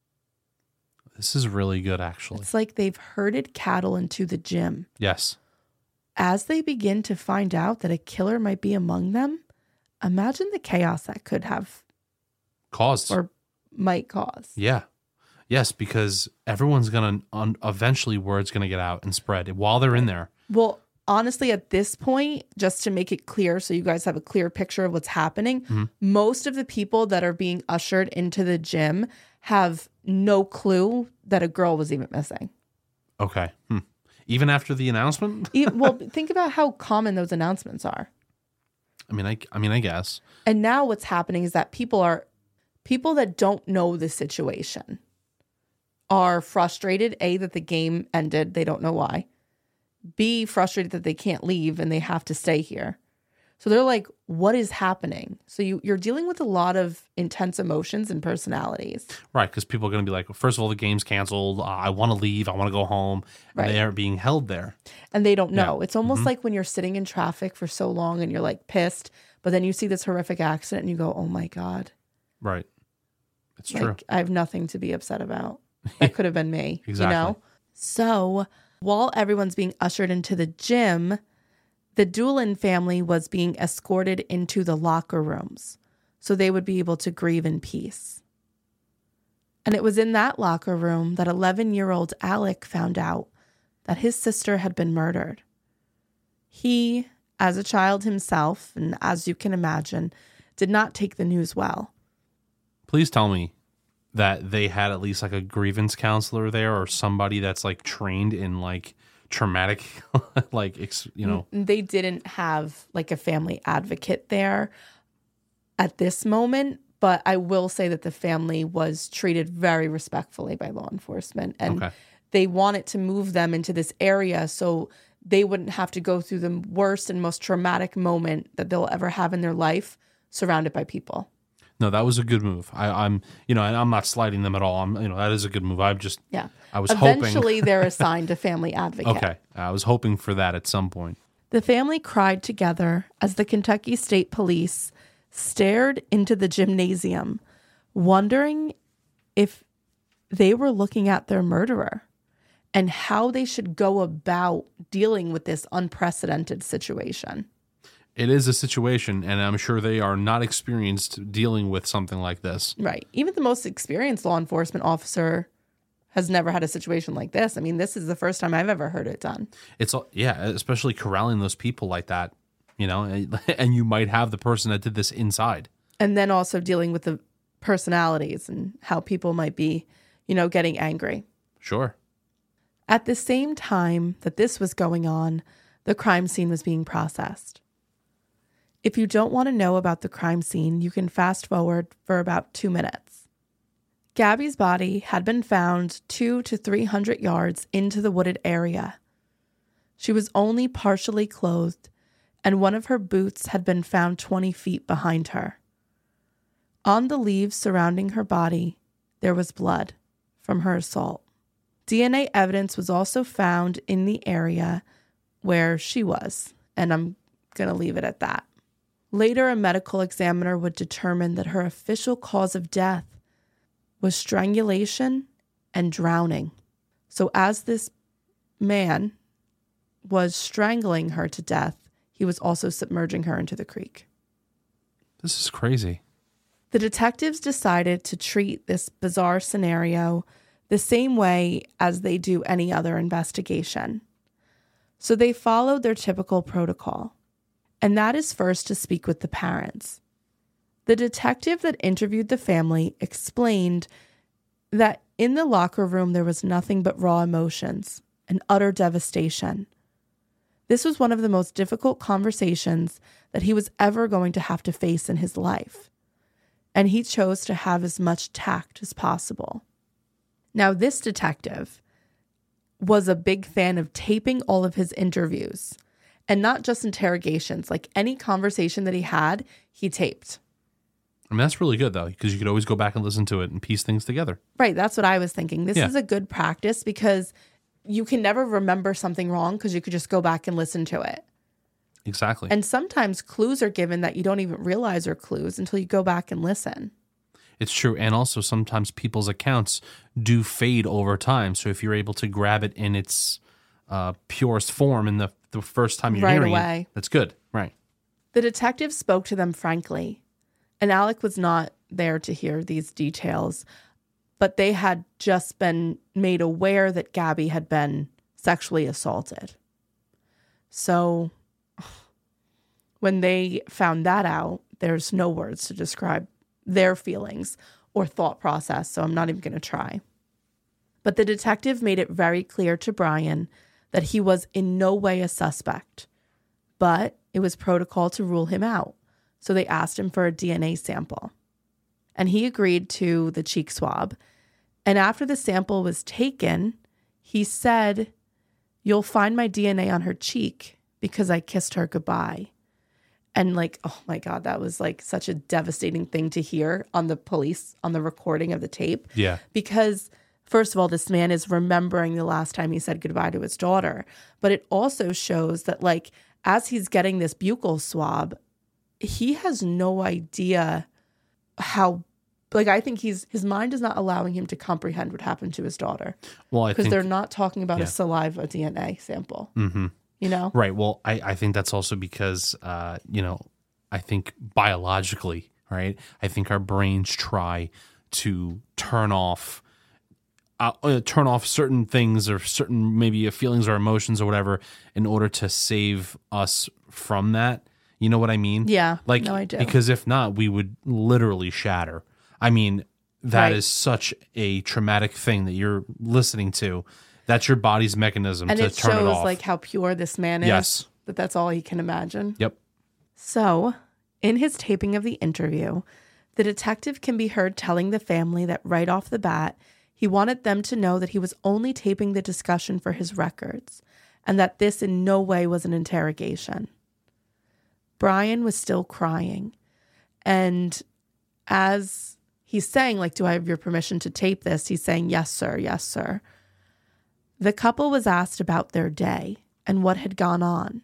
This is really good, actually. It's like they've herded cattle into the gym. Yes. As they begin to find out that a killer might be among them, imagine the chaos that could have Caused. or might cause. Yeah. Yes, because everyone's going to, un- eventually word's going to get out and spread while they're in there. Well, honestly, at this point, just to make it clear so you guys have a clear picture of what's happening, mm-hmm. most of the people that are being ushered into the gym have no clue that a girl was even missing. Okay. Hmm. Even after the announcement? Well, think about how common those announcements are. I mean, I, I mean, I guess. And now what's happening is that people are, people that don't know the situation are frustrated, A, that the game ended. They don't know why. B, frustrated that they can't leave and they have to stay here. So they're like, what is happening? So you, you're dealing with a lot of intense emotions and personalities. Right, because people are going to be like, first of all, the game's canceled. Uh, I want to leave. I want to go home. And right. They are being held there. And they don't know. Yeah. It's almost mm-hmm. like when you're sitting in traffic for so long and you're like pissed, but then you see this horrific accident and you go, oh my God. Right. It's like, true. I have nothing to be upset about. That could have been me. Exactly. You know? So while everyone's being ushered into the gym, the Doolin family was being escorted into the locker rooms so they would be able to grieve in peace. And it was in that locker room that eleven-year-old Alec found out that his sister had been murdered. He, as a child himself, and as you can imagine, did not take the news well. Please tell me that they had at least like a grievance counselor there or somebody that's like trained in like traumatic, like, you know. They didn't have like a family advocate there at this moment, but I will say that the family was treated very respectfully by law enforcement. And okay. They wanted to move them into this area so they wouldn't have to go through the worst and most traumatic moment that they'll ever have in their life surrounded by people. No, that was a good move. I, I'm, you know, and I'm not slighting them at all. I'm, you know, that is a good move. I'm just, yeah. I was Eventually, hoping. Eventually, they're assigned a family advocate. Okay, I was hoping for that at some point. The family cried together as the Kentucky State Police stared into the gymnasium, wondering if they were looking at their murderer and how they should go about dealing with this unprecedented situation. It is a situation, and I'm sure they are not experienced dealing with something like this. Right. Even the most experienced law enforcement officer has never had a situation like this. I mean, this is the first time I've ever heard it done. It's, yeah, especially corralling those people like that, you know, and you might have the person that did this inside. And then also dealing with the personalities and how people might be, you know, getting angry. Sure. At the same time that this was going on, the crime scene was being processed. If you don't want to know about the crime scene, you can fast forward for about two minutes. Gabby's body had been found two to three hundred yards into the wooded area. She was only partially clothed, and one of her boots had been found twenty feet behind her. On the leaves surrounding her body, there was blood from her assault. D N A evidence was also found in the area where she was, and I'm going to leave it at that. Later, a medical examiner would determine that her official cause of death was strangulation and drowning. So as this man was strangling her to death, he was also submerging her into the creek. This is crazy. The detectives decided to treat this bizarre scenario the same way as they do any other investigation. So they followed their typical protocol. And that is first to speak with the parents. The detective that interviewed the family explained that in the locker room there was nothing but raw emotions and utter devastation. This was one of the most difficult conversations that he was ever going to have to face in his life, and he chose to have as much tact as possible. Now, this detective was a big fan of taping all of his interviews, and not just interrogations. Like any conversation that he had, he taped. I mean, that's really good, though, because you could always go back and listen to it and piece things together. Right, that's what I was thinking. This Yeah. is a good practice because you can never remember something wrong because you could just go back and listen to it. Exactly. And sometimes clues are given that you don't even realize are clues until you go back and listen. It's true. And also sometimes people's accounts do fade over time. So if you're able to grab it in its uh, purest form in the, the first time you're Right hearing away. it, that's good. Right. The detective spoke to them frankly, and Alec was not there to hear these details, but they had just been made aware that Gabby had been sexually assaulted. So when they found that out, there's no words to describe their feelings or thought process, so I'm not even going to try. But the detective made it very clear to Brian that he was in no way a suspect, but it was protocol to rule him out, so they asked him for a D N A sample. And he agreed to the cheek swab, and after the sample was taken, he said, "You'll find my D N A on her cheek because I kissed her goodbye." And like, oh my God, that was like such a devastating thing to hear on the police, on the recording of the tape. Yeah. Because first of all, this man is remembering the last time he said goodbye to his daughter. But it also shows that like, as he's getting this buccal swab, he has no idea how, like, I think he's, his mind is not allowing him to comprehend what happened to his daughter. Well, I Because think they're not talking about yeah. a saliva D N A sample. Mm-hmm. You know? Right. Well, I, I think that's also because, uh, you know, I think biologically, right, I think our brains try to turn off, uh, uh, turn off certain things or certain maybe feelings or emotions or whatever in order to save us from that. You know what I mean? Yeah. Like, no, I do. because if not, we would literally shatter. I mean, that Right. is such a traumatic thing that you're listening to. That's your body's mechanism and to it turn it shows off. like how pure this man is. Yes. That that's all he can imagine. Yep. So, in his taping of the interview, the detective can be heard telling the family that right off the bat, he wanted them to know that he was only taping the discussion for his records and that this in no way was an interrogation. Brian was still crying. And as he's saying, like, do I have your permission to tape this? He's saying, yes, sir. Yes, sir. The couple was asked about their day and what had gone on.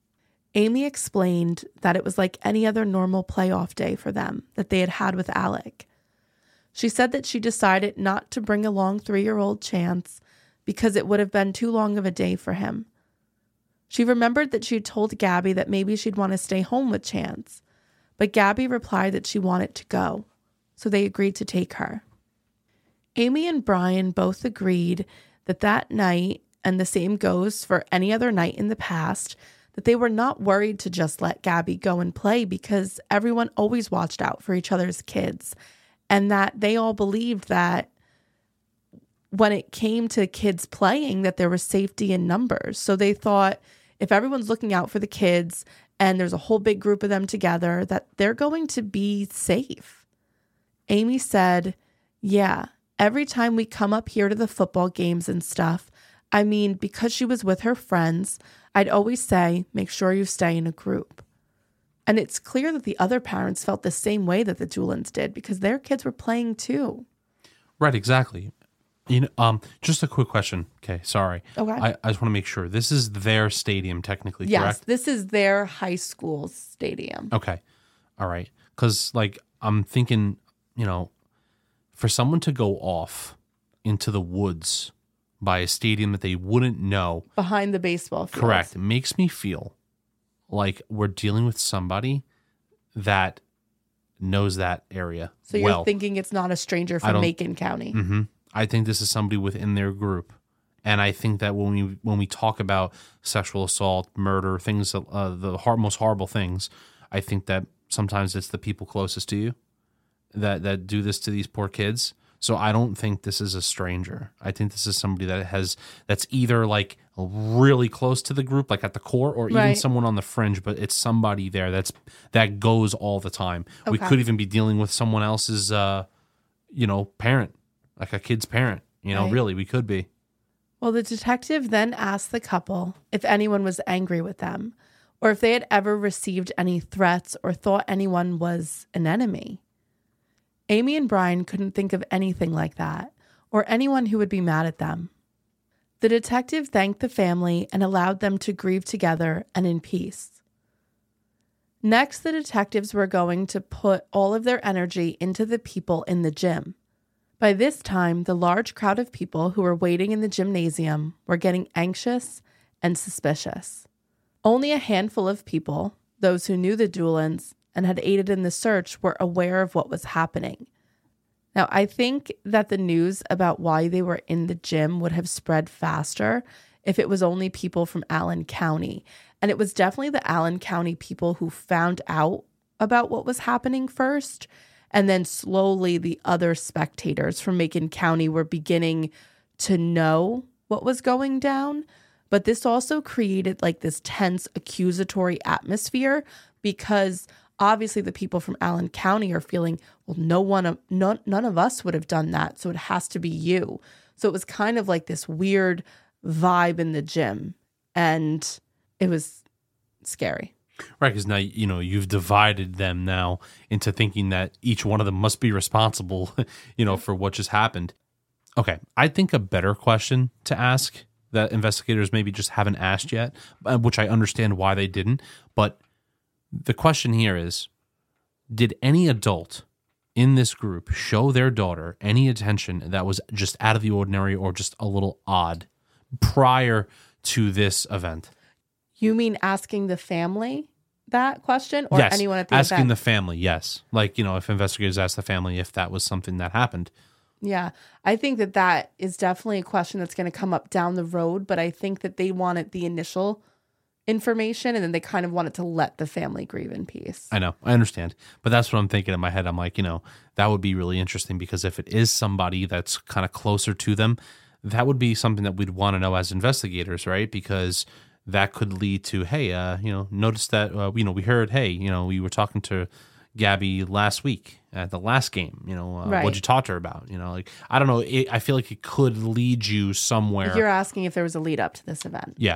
Amy explained that it was like any other normal playoff day for them that they had had with Alec. She said that she decided not to bring along three-year-old Chance because it would have been too long of a day for him. She remembered that she had told Gabby that maybe she'd want to stay home with Chance, but Gabby replied that she wanted to go, so they agreed to take her. Amy and Brian both agreed that that night, and the same goes for any other night in the past, that they were not worried to just let Gabby go and play because everyone always watched out for each other's kids, and that they all believed that when it came to kids playing, that there was safety in numbers. So they thought if everyone's looking out for the kids and there's a whole big group of them together, that they're going to be safe. Amy said, yeah, every time we come up here to the football games and stuff, I mean, because she was with her friends, I'd always say, make sure you stay in a group. And it's clear that the other parents felt the same way that the Doolins did because their kids were playing too. Right, exactly. You know, um, just a quick question. Okay, sorry. Okay. I, I just want to make sure. This is their stadium, technically, Yes, correct? this is their high school stadium. Okay. All right. Because, like, I'm thinking, you know, for someone to go off into the woods by a stadium that they wouldn't know. Behind the baseball field. Correct. It makes me feel like we're dealing with somebody that knows that area So you're well. thinking it's not a stranger I from don't- Macon County. Mm-hmm. I think this is somebody within their group. And I think that when we when we talk about sexual assault, murder, things, uh, the hor- most horrible things, I think that sometimes it's the people closest to you that, that do this to these poor kids. So I don't think this is a stranger. I think this is somebody that has that's either like really close to the group, like at the core, or even Right. someone on the fringe, but it's somebody there that's that goes all the time. We Okay. could even be dealing with someone else's, uh, you know, parent, like a kid's parent. You know, Right. really, we could be. Well, the detective then asked the couple if anyone was angry with them or if they had ever received any threats or thought anyone was an enemy. Amy and Brian couldn't think of anything like that or anyone who would be mad at them. The detective thanked the family and allowed them to grieve together and in peace. Next, the detectives were going to put all of their energy into the people in the gym. By this time, the large crowd of people who were waiting in the gymnasium were getting anxious and suspicious. Only a handful of people, those who knew the Doolins and had aided in the search, were aware of what was happening. Now, I think that the news about why they were in the gym would have spread faster if it was only people from Allen County. And it was definitely the Allen County people who found out about what was happening first. And then slowly the other spectators from Macon County were beginning to know what was going down. But this also created like this tense accusatory atmosphere because obviously the people from Allen County are feeling, well, no one, of, none, none of us would have done that. So it has to be you. So it was kind of like this weird vibe in the gym. And it was scary. Right, because now, you know, you've divided them now into thinking that each one of them must be responsible, you know, for what just happened. Okay, I think a better question to ask that investigators maybe just haven't asked yet, uh, which I understand why they didn't, but the question here is, did any adult in this group show their daughter any attention that was just out of the ordinary or just a little odd prior to this event? You mean asking the family that question or yes, anyone at the asking event? the family, yes. Like, you know, if investigators ask the family if that was something that happened. Yeah, I think that that is definitely a question that's going to come up down the road, but I think that they wanted the initial information and then they kind of wanted to let the family grieve in peace. I know, I understand. But that's what I'm thinking in my head. I'm like, you know, that would be really interesting because if it is somebody that's kind of closer to them, that would be something that we'd want to know as investigators, right? Because that could lead to, hey, uh, you know, notice that, uh, you know, we heard, hey, you know, we were talking to Gabby last week at the last game, you know, uh, Right. what'd you talk to her about? You know, like, I don't know. It, I feel like it could lead you somewhere. You're asking if there was a lead up to this event. Yeah.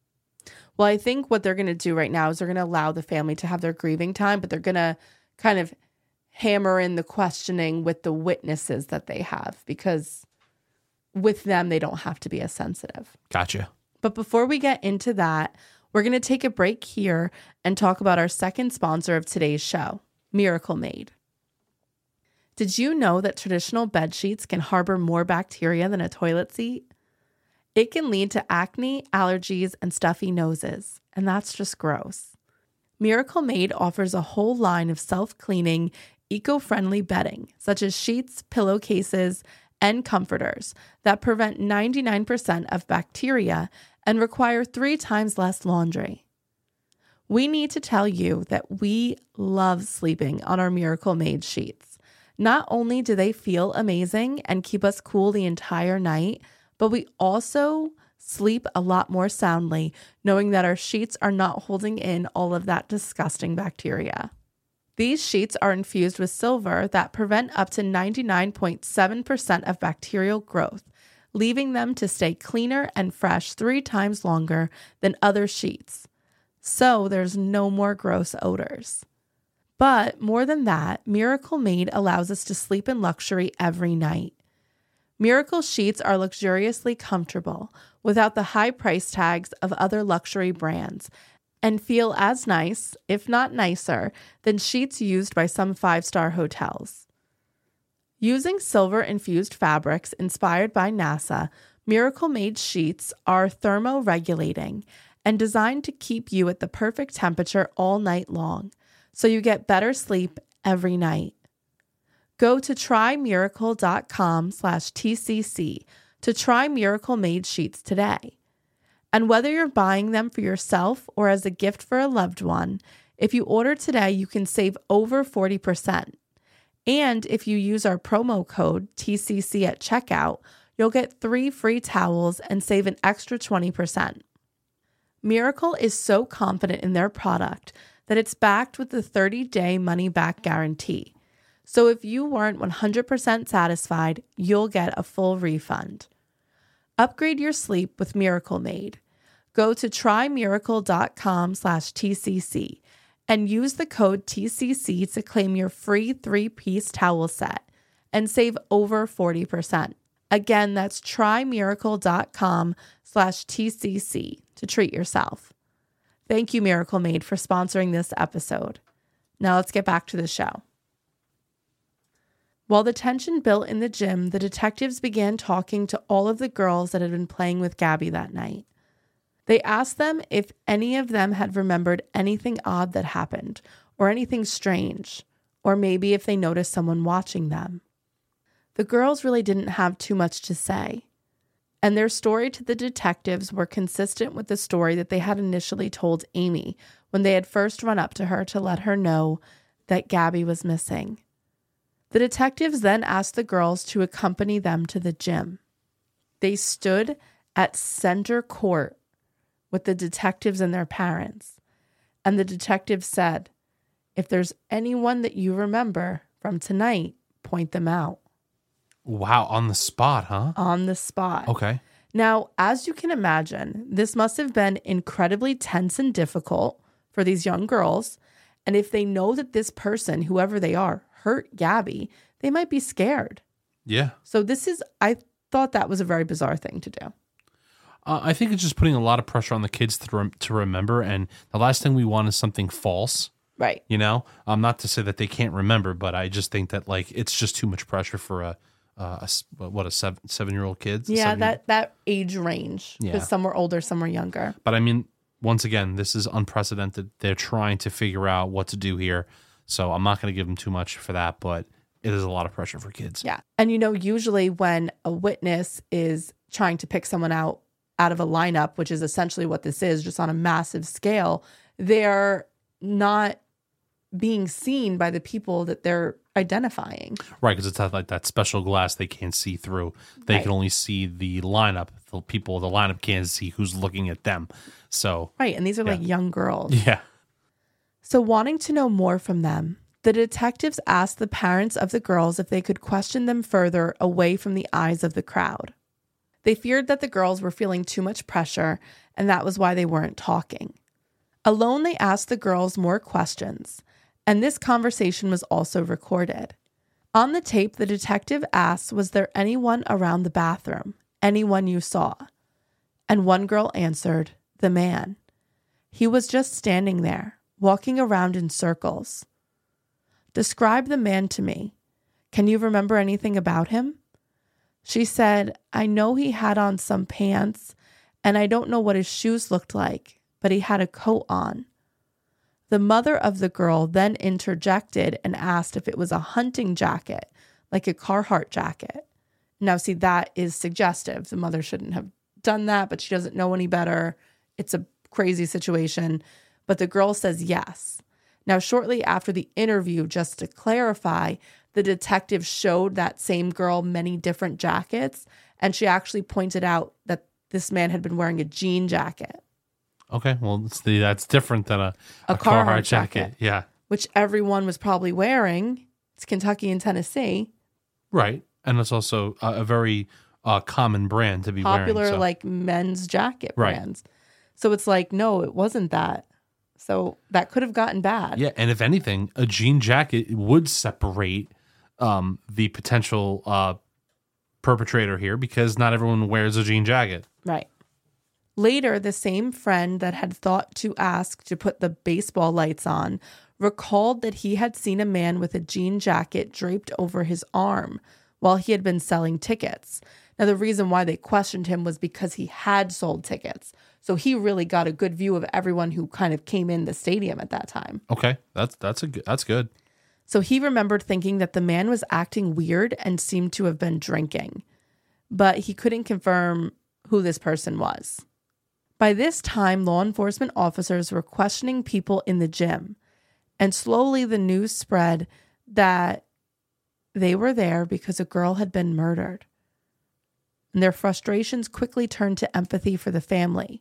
Well, I think what they're going to do right now is they're going to allow the family to have their grieving time, but they're going to kind of hammer in the questioning with the witnesses that they have because with them, they don't have to be as sensitive. Gotcha. But before we get into that, we're going to take a break here and talk about our second sponsor of today's show, Miracle Made. Did you know that traditional bed sheets can harbor more bacteria than a toilet seat? It can lead to acne, allergies, and stuffy noses, and that's just gross. Miracle Made offers a whole line of self-cleaning, eco-friendly bedding, such as sheets, pillowcases, and comforters that prevent ninety-nine percent of bacteria and require three times less laundry. We need to tell you that we love sleeping on our Miracle Made sheets. Not only do they feel amazing and keep us cool the entire night, but we also sleep a lot more soundly, knowing that our sheets are not holding in all of that disgusting bacteria. These sheets are infused with silver that prevent up to ninety-nine point seven percent of bacterial growth, leaving them to stay cleaner and fresh three times longer than other sheets. So there's no more gross odors. But more than that, Miracle Made allows us to sleep in luxury every night. Miracle sheets are luxuriously comfortable without the high price tags of other luxury brands and feel as nice, if not nicer, than sheets used by some five-star hotels. Using silver-infused fabrics inspired by NASA, Miracle Made sheets are thermoregulating and designed to keep you at the perfect temperature all night long, so you get better sleep every night. Go to trymiracle.com slash TCC to try Miracle Made sheets today. And whether you're buying them for yourself or as a gift for a loved one, if you order today, you can save over forty percent. And if you use our promo code T C C at checkout, you'll get three free towels and save an extra twenty percent. Miracle is so confident in their product that it's backed with the thirty-day money-back guarantee. So if you weren't one hundred percent satisfied, you'll get a full refund. Upgrade your sleep with Miracle Made. Go to trymiracle.com slash TCC and use the code T C C to claim your free three-piece towel set and save over forty percent. Again, that's trymiracle.com slash TCC to treat yourself. Thank you, Miracle Made, for sponsoring this episode. Now let's get back to the show. While the tension built in the gym, the detectives began talking to all of the girls that had been playing with Gabby that night. They asked them if any of them had remembered anything odd that happened, or anything strange, or maybe if they noticed someone watching them. The girls really didn't have too much to say, and their story to the detectives were consistent with the story that they had initially told Amy when they had first run up to her to let her know that Gabby was missing. The detectives then asked the girls to accompany them to the gym. They stood at center court with the detectives and their parents, and the detective said, "If there's anyone that you remember from tonight, point them out." Wow, on the spot, huh? On the spot. Okay. Now, as you can imagine, this must have been incredibly tense and difficult for these young girls, and if they know that this person, whoever they are, hurt Gabby, they might be scared. Yeah. So this is, I thought that was a very bizarre thing to do. Uh, I think it's just putting a lot of pressure on the kids to rem- to remember, and the last thing we want is something false. Right. You know, um, not to say that they can't remember, but I just think that like it's just too much pressure for a, uh, a s- what a seven seven year old kid. Yeah, that that age range. Because Yeah. some were older, some were younger. But I mean, once again, this is unprecedented. They're trying to figure out what to do here, so I'm not going to give them too much for that, but it is a lot of pressure for kids. Yeah. And you know, usually when a witness is trying to pick someone out out of a lineup, which is essentially what this is, just on a massive scale, they're not being seen by the people that they're identifying. Right, because it's like that special glass they can't see through. They Right. can only see the lineup. The people, the lineup can't see who's looking at them. So, Right. And these are Yeah. like young girls. yeah. So wanting to know more from them, the detectives asked the parents of the girls if they could question them further away from the eyes of the crowd. They feared that the girls were feeling too much pressure, and that was why they weren't talking. Alone, they asked the girls more questions, and this conversation was also recorded. On the tape, the detective asked, "Was there anyone around the bathroom? Anyone you saw?" And one girl answered, "The man. He was just standing there, walking around in circles." "Describe the man to me. Can you remember anything about him?" She said, "I know he had on some pants, and I don't know what his shoes looked like, but he had a coat on." The mother of the girl then interjected and asked if it was a hunting jacket, like a Carhartt jacket. Now, see, that is suggestive. The mother shouldn't have done that, but she doesn't know any better. It's a crazy situation. But the girl says yes. Now, shortly after the interview, just to clarify, the detective showed that same girl many different jackets, and she actually pointed out that this man had been wearing a jean jacket. Okay, well, it's the, that's different than a, A a, Carhartt Carhartt jacket. jacket. Yeah. Which everyone was probably wearing. It's Kentucky and Tennessee. Right. And it's also a, a very uh, common brand to be Popular, wearing. So. like, men's jacket Right. brands. So it's like, no, it wasn't that. So that could have gotten bad. Yeah, and if anything, a jean jacket would separate um, the potential uh, perpetrator here because not everyone wears a jean jacket. Right. Later, the same friend that had thought to ask to put the baseball lights on recalled that he had seen a man with a jean jacket draped over his arm while he had been selling tickets. Now, the reason why they questioned him was because he had sold tickets. So he really got a good view of everyone who kind of came in the stadium at that time. Okay, that's that's a good, that's good. So he remembered thinking that the man was acting weird and seemed to have been drinking, but he couldn't confirm who this person was. By this time, law enforcement officers were questioning people in the gym, and slowly the news spread that they were there because a girl had been murdered. and their frustrations quickly turned to empathy for the family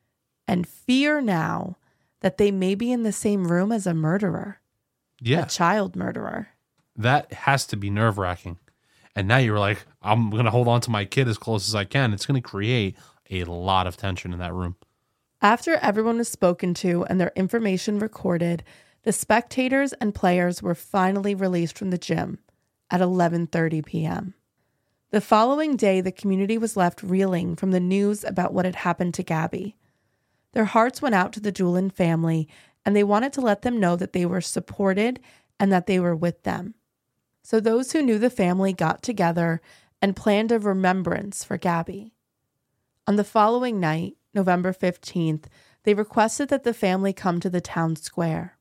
and fear now that they may be in the same room as a murderer, Yeah. a child murderer. That has to be nerve-wracking. And now you're like, I'm going to hold on to my kid as close as I can. It's going to create a lot of tension in that room. After everyone was spoken to and their information recorded, the spectators and players were finally released from the gym at eleven thirty p.m. The following day, the community was left reeling from the news about what had happened to Gabby. Their hearts went out to the Doolin family, and they wanted to let them know that they were supported and that they were with them. So those who knew the family got together and planned a remembrance for Gabby. On the following night, November fifteenth, they requested that the family come to the town square.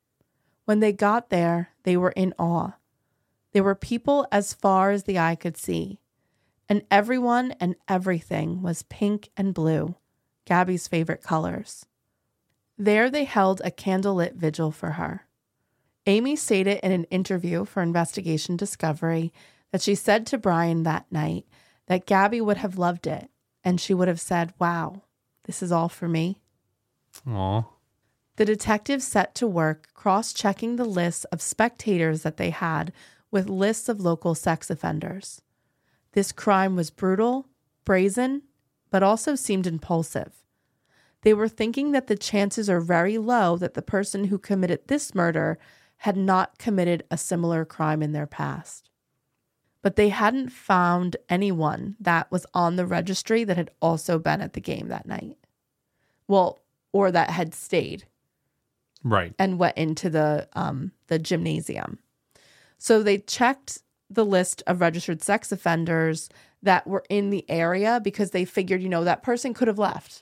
When they got there, they were in awe. There were people as far as the eye could see, and everyone and everything was pink and blue, Gabby's favorite colors. There they held a candlelit vigil for her. Amy stated in an interview for Investigation Discovery that she said to Brian that night that Gabby would have loved it, and she would have said, "Wow, this is all for me." Aw. The detectives set to work cross-checking the lists of spectators that they had with lists of local sex offenders. This crime was brutal, brazen, but also seemed impulsive. They were thinking that the chances are very low that the person who committed this murder had not committed a similar crime in their past. But they hadn't found anyone that was on the registry that had also been at the game that night. Well, or that had stayed. Right. And went into the um, the gymnasium. So they checked the list of registered sex offenders that were in the area because they figured, you know, that person could have left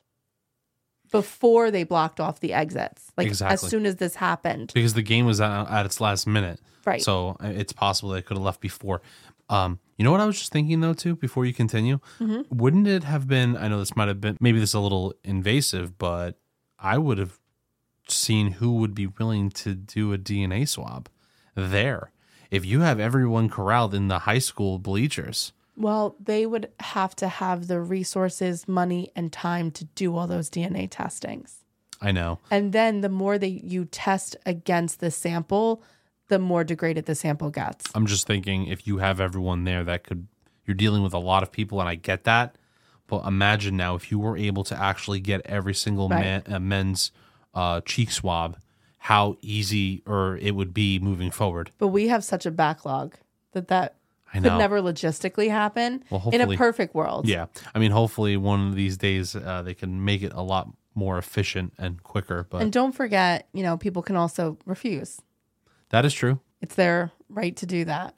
before they blocked off the exits. Like Exactly. as soon as this happened. Because the game was at, at its last minute. Right. So it's possible they could have left before. Um, you know what I was just thinking, though, too, before you continue? Mm-hmm. Wouldn't it have been, I know this might have been, maybe this is a little invasive, but I would have seen who would be willing to do a D N A swab there. If you have everyone corralled in the high school bleachers. Well, they would have to have the resources, money, and time to do all those D N A testings. I know. And then the more that you test against the sample, the more degraded the sample gets. I'm just thinking if you have everyone there that could, you're dealing with a lot of people, and I get that. But imagine now if you were able to actually get every single Right. man, uh, men's uh, cheek swab, how easy or it would be moving forward. But we have such a backlog that that I could know. never logistically happen Well, in a hopefully- perfect world. Yeah. I mean, hopefully one of these days uh, they can make it a lot more efficient and quicker. But And don't forget, you know, people can also refuse. that is true. It's their right to do that.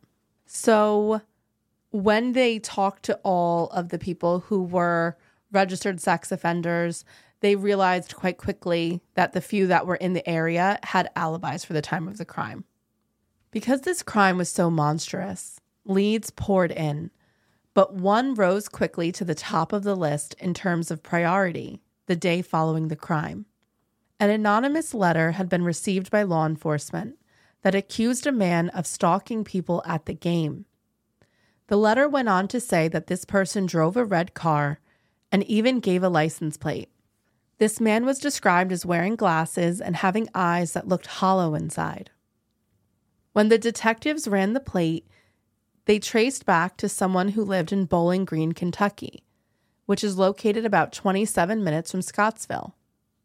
So when they talked to all of the people who were registered sex offenders, they realized quite quickly that the few that were in the area had alibis for the time of the crime. Because this crime was so monstrous, leads poured in, but one rose quickly to the top of the list in terms of priority the day following the crime. An anonymous letter had been received by law enforcement that accused a man of stalking people at the game. The letter went on to say that this person drove a red car and even gave a license plate. This man was described as wearing glasses and having eyes that looked hollow inside. When the detectives ran the plate, they traced back to someone who lived in Bowling Green, Kentucky, which is located about twenty-seven minutes from Scottsville.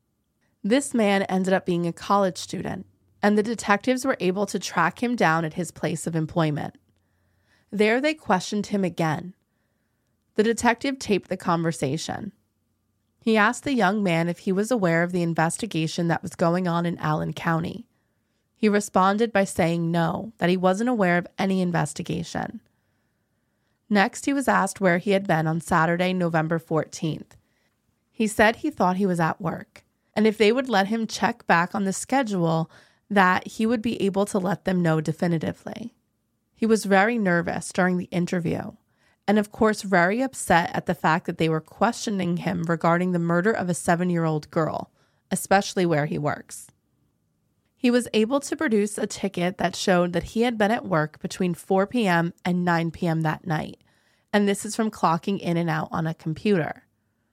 This man ended up being a college student, and the detectives were able to track him down at his place of employment. There they questioned him again. The detective taped the conversation. He asked the young man if he was aware of the investigation that was going on in Allen County. He responded by saying no, that he wasn't aware of any investigation. Next, he was asked where he had been on Saturday, November fourteenth. He said he thought he was at work, and if they would let him check back on the schedule, that he would be able to let them know definitively. He was very nervous during the interview, and of course very upset at the fact that they were questioning him regarding the murder of a seven-year-old girl, especially where he works. He was able to produce a ticket that showed that he had been at work between four p.m. and nine p.m. that night, And this is from clocking in and out on a computer.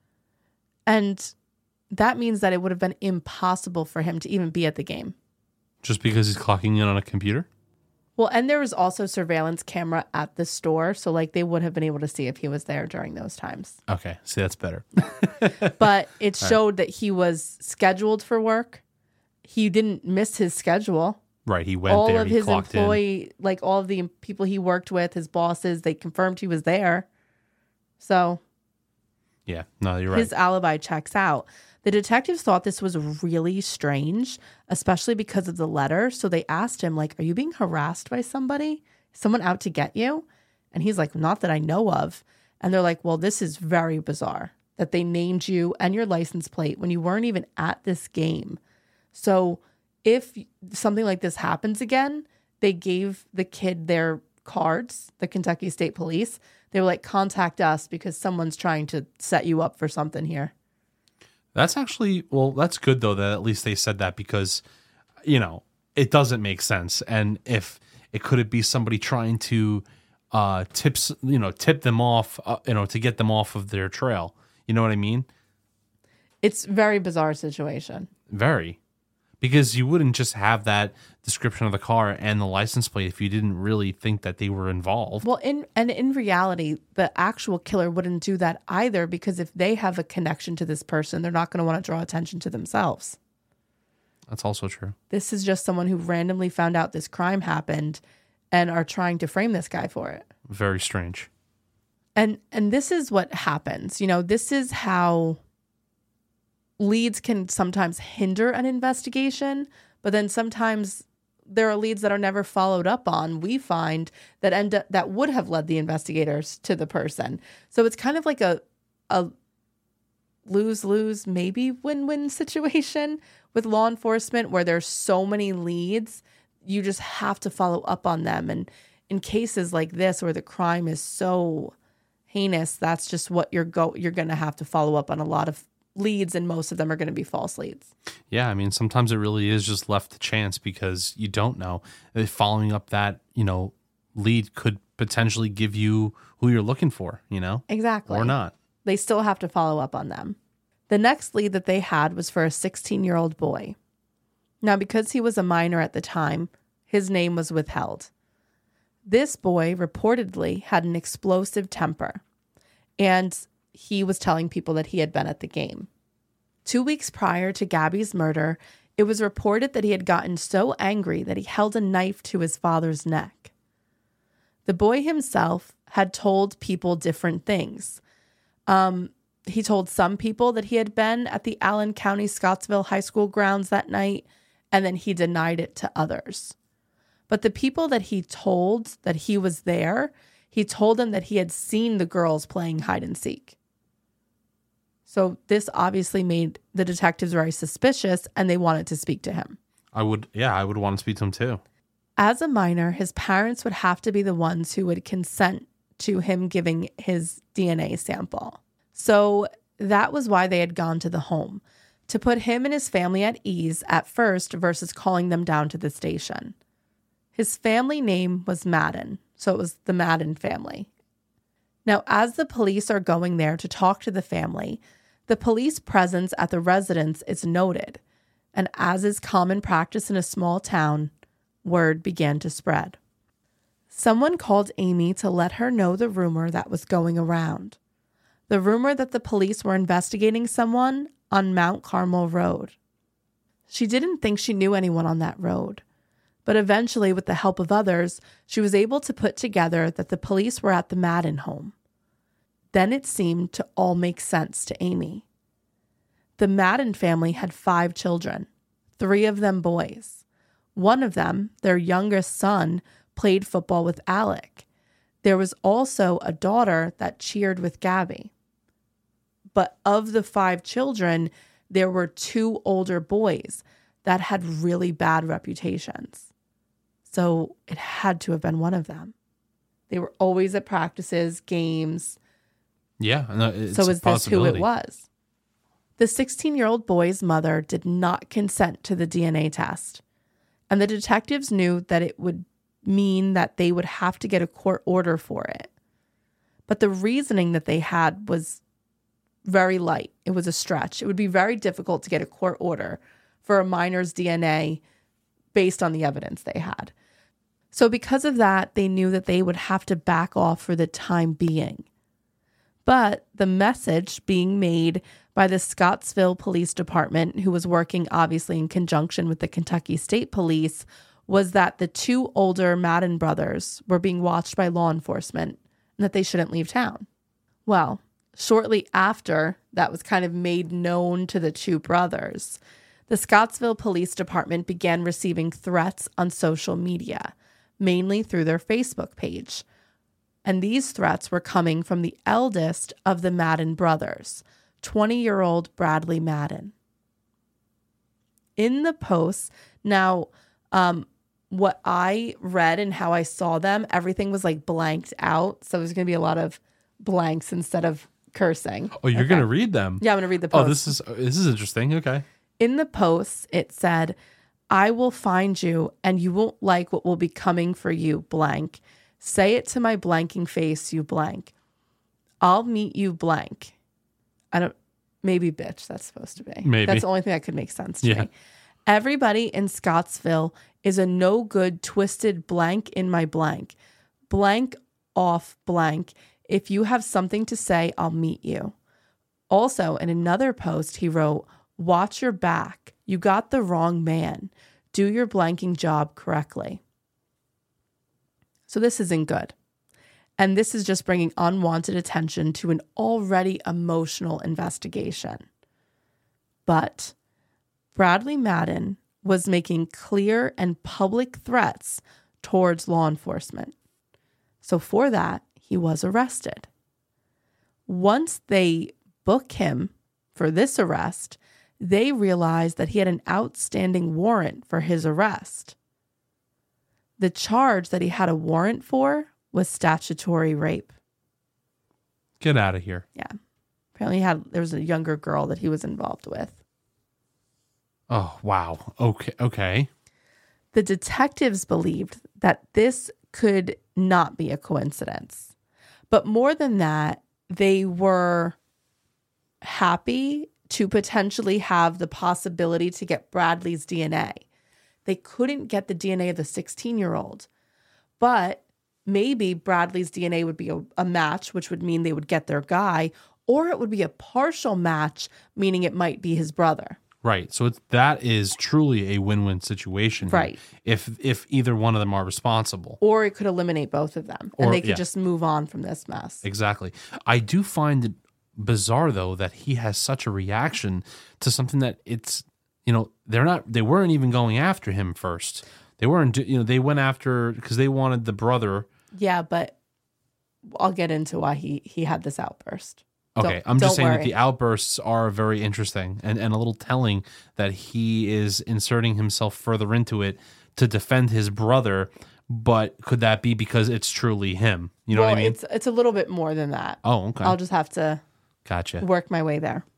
And that means that it would have been impossible for him to even be at the game. Just because he's clocking in on a computer? Well, and there was also surveillance camera at the store. So, like, they would have been able to see if he was there during those times. Okay. See, that's better. But it showed that he was scheduled for work. He didn't miss his schedule. Right. He went all there. of He his clocked employee, in. like all of the people he worked with, his bosses, they confirmed he was there. So Yeah. No, you're right. his alibi checks out. The detectives thought this was really strange, especially because of the letter. So they asked him, like, are you being harassed by somebody? Is someone out to get you? And he's like, not that I know of. And they're like, well, this is very bizarre that they named you and your license plate when you weren't even at this game. So if something like this happens again, they gave the kid their cards, the Kentucky State Police. They were like, contact us because someone's trying to set you up for something here. That's actually, well, that's good, though, that at least they said that because, you know, it doesn't make sense. And if it could it be somebody trying to uh, tips, you know, tip them off, uh, you know, to get them off of their trail. You know what I mean? It's a very bizarre situation. Very. Because you wouldn't just have that description of the car and the license plate if you didn't really think that they were involved. Well, in and in reality, the actual killer wouldn't do that either because if they have a connection to this person, they're not going to want to draw attention to themselves. That's also true. This is just someone who randomly found out this crime happened and are trying to frame this guy for it. Very strange. And and this is what happens. You know, this is how leads can sometimes hinder an investigation, but then sometimes there are leads that are never followed up on, we find, that end up, that would have led the investigators to the person. So it's kind of like a a lose-lose, maybe win-win situation with law enforcement where there's so many leads, you just have to follow up on them. And in cases like this where the crime is so heinous, that's just what you're go you're going to have to follow up on a lot of leads, and most of them are going to be false leads. Yeah, I mean, sometimes it really is just left to chance because you don't know. If following up that, you know, lead could potentially give you who you're looking for, you know? Exactly. Or not. They still have to follow up on them. The next lead that they had was for a sixteen-year-old boy. Now, because he was a minor at the time, his name was withheld. This boy reportedly had an explosive temper, and he was telling people that he had been at the game. Two weeks prior to Gabby's murder, it was reported that he had gotten so angry that he held a knife to his father's neck. The boy himself had told people different things. Um, he told some people that he had been at the Allen County Scottsville High School grounds that night, and then he denied it to others. But the people that he told that he was there, he told them that he had seen the girls playing hide and seek. So this obviously made the detectives very suspicious, and they wanted to speak to him. I would, yeah, I would want to speak to him too. As a minor, his parents would have to be the ones who would consent to him giving his D N A sample. So that was why they had gone to the home, to put him and his family at ease at first versus calling them down to the station. His family name was Madden, so it was the Madden family. Now, as the police are going there to talk to the family, the police presence at the residence is noted, and as is common practice in a small town, word began to spread. Someone called Amy to let her know the rumor that was going around. The rumor that the police were investigating someone on Mount Carmel Road. She didn't think she knew anyone on that road, but eventually, with the help of others, she was able to put together that the police were at the Madden home. Then it seemed to all make sense to Amy. The Madden family had five children, three of them boys. One of them, their youngest son, played football with Alec. There was also a daughter that cheered with Gabby. But of the five children, there were two older boys that had really bad reputations. So it had to have been one of them. They were always at practices, games. Yeah. No, it's so a is this who it possibility. was? The sixteen-year-old boy's mother did not consent to the D N A test, and the detectives knew that it would mean that they would have to get a court order for it. But the reasoning that they had was very light. It was a stretch. It would be very difficult to get a court order for a minor's D N A based on the evidence they had. So because of that, they knew that they would have to back off for the time being. But the message being made by the Scottsville Police Department, who was working obviously in conjunction with the Kentucky State Police, was that the two older Madden brothers were being watched by law enforcement and that they shouldn't leave town. Well, shortly after that was kind of made known to the two brothers, the Scottsville Police Department began receiving threats on social media, mainly through their Facebook page. And these threats were coming from the eldest of the Madden brothers, twenty-year-old Bradley Madden. In the posts, now, um, what I read and how I saw them, everything was like blanked out. So there's going to be a lot of blanks instead of cursing. Oh, you're Okay. going to read them? Yeah, I'm going to read the post. Oh, this is this is interesting. Okay. In the posts, it said, "I will find you and you won't like what will be coming for you, blank. Say it to my blanking face, you blank. I'll meet you, blank." I don't, maybe bitch, that's supposed to be. Maybe. That's the only thing that could make sense to Yeah. me. "Everybody in Scottsville is a no good, twisted blank in my blank. Blank off blank. If you have something to say, I'll meet you." Also, in another post, he wrote, "Watch your back. You got the wrong man. Do your blanking job correctly." So this isn't good. And this is just bringing unwanted attention to an already emotional investigation. But Bradley Madden was making clear and public threats towards law enforcement. So for that, he was arrested. Once they book him for this arrest, they realized that he had an outstanding warrant for his arrest. The charge that he had a warrant for was statutory rape. Get out of here. Yeah. Apparently he had there was a younger girl that he was involved with. Oh, wow. Okay. Okay. The detectives believed that this could not be a coincidence. But more than that, they were happy to potentially have the possibility to get Bradley's D N A. They couldn't get the D N A of the sixteen-year-old, but maybe Bradley's D N A would be a, a match, which would mean they would get their guy, or it would be a partial match, meaning it might be his brother. Right. So it's, that is truly a win-win situation. here. Right. If if either one of them are responsible. Or it could eliminate both of them, and Or- they could yeah. just move on from this mess. Exactly. I do find it bizarre though that he has such a reaction to something that it's, you know, they're not, they weren't even going after him first. They weren't, do- you know, they went after, because they wanted the brother. Yeah, but I'll get into why he, he had this outburst. Okay, Don't- I'm just don't saying worry. that the outbursts are very interesting and, and a little telling that he is inserting himself further into it to defend his brother. But could that be because it's truly him? You know well, what I mean? it's it's a little bit more than that. Oh, okay. I'll just have to Gotcha. work my way there.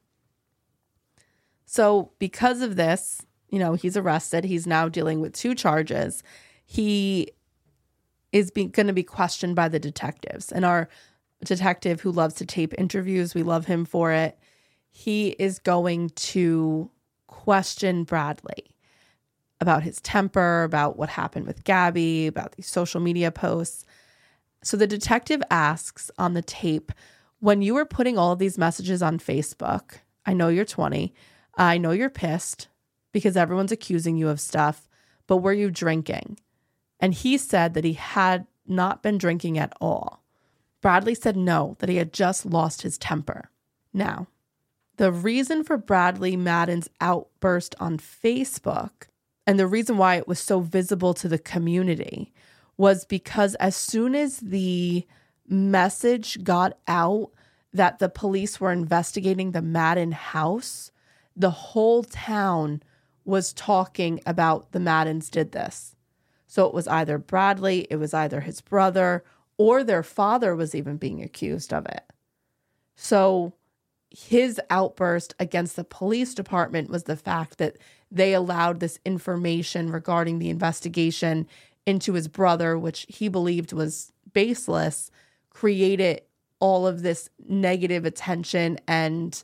So because of this, you know, he's arrested. He's now dealing with two charges. He is going to be questioned by the detectives. And our detective who loves to tape interviews, we love him for it. He is going to question Bradley about his temper, about what happened with Gabby, about these social media posts. So the detective asks on the tape, when you were putting all of these messages on Facebook, I know you're twenty, I know you're pissed because everyone's accusing you of stuff, but were you drinking? And he said that he had not been drinking at all. Bradley said no, that he had just lost his temper. Now, the reason for Bradley Madden's outburst on Facebook, and the reason why it was so visible to the community, was because as soon as the message got out that the police were investigating the Madden house, the whole town was talking about the Maddens did this. So it was either Bradley, it was either his brother, or their father was even being accused of it. So his outburst against the police department was the fact that they allowed this information regarding the investigation into his brother, which he believed was baseless, created all of this negative attention and,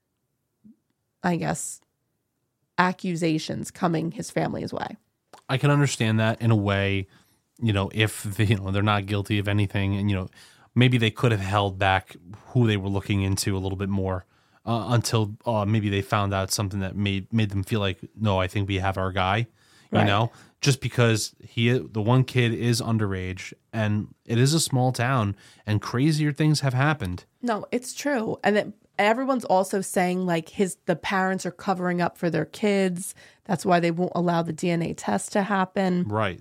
I guess, accusations coming his family's way. I can understand that in a way, you know, if they, you know, they're not guilty of anything, and, you know, maybe they could have held back who they were looking into a little bit more uh, until uh, maybe they found out something that made made them feel like, no, I think we have our guy, you Right. know, just because he, the one kid is underage, and it is a small town, and crazier things have happened. No, it's true. And then everyone's also saying like his the parents are covering up for their kids. That's why they won't allow the D N A test to happen. Right.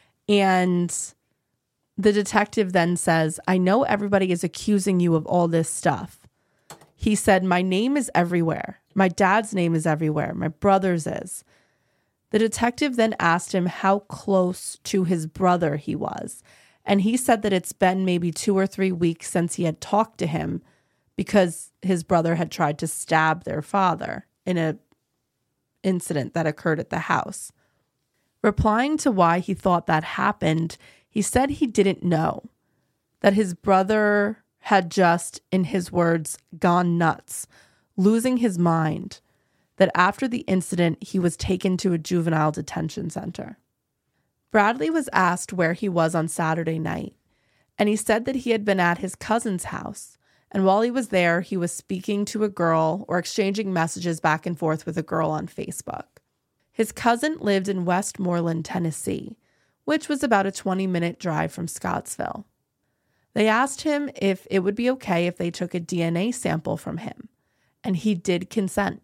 And the detective then says, I know everybody is accusing you of all this stuff. He said, my name is everywhere. My dad's name is everywhere. My brother's is. The detective then asked him how close to his brother he was. And he said that it's been maybe two or three weeks since he had talked to him because his brother had tried to stab their father in a incident that occurred at the house. Replying to why he thought that happened, he said he didn't know, that his brother had just, in his words, gone nuts, losing his mind, that after the incident, he was taken to a juvenile detention center. Bradley was asked where he was on Saturday night, and he said that he had been at his cousin's house, and while he was there, he was speaking to a girl or exchanging messages back and forth with a girl on Facebook. His cousin lived in Westmoreland, Tennessee, which was about a twenty-minute drive from Scottsville. They asked him if it would be okay if they took a D N A sample from him, and he did consent.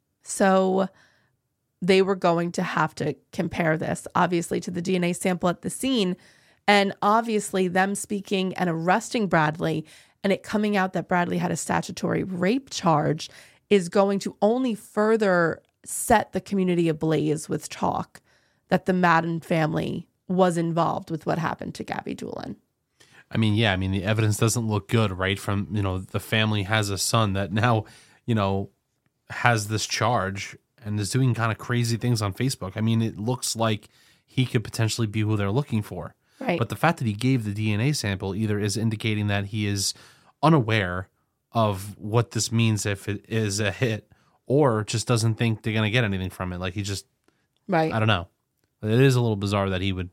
So they were going to have to compare this, obviously, to the D N A sample at the scene, and obviously them speaking and arresting Bradley and it coming out that Bradley had a statutory rape charge is going to only further set the community ablaze with talk that the Madden family was involved with what happened to Gabby Doolin. I mean, yeah, I mean, the evidence doesn't look good, right? From, you know, the family has a son that now, you know, has this charge and is doing kind of crazy things on Facebook. I mean, it looks like he could potentially be who they're looking for. Right. But the fact that he gave the D N A sample either is indicating that he is unaware of what this means if it is a hit, or just doesn't think they're going to get anything from it. Like he just, Right. I don't know. It is a little bizarre that he would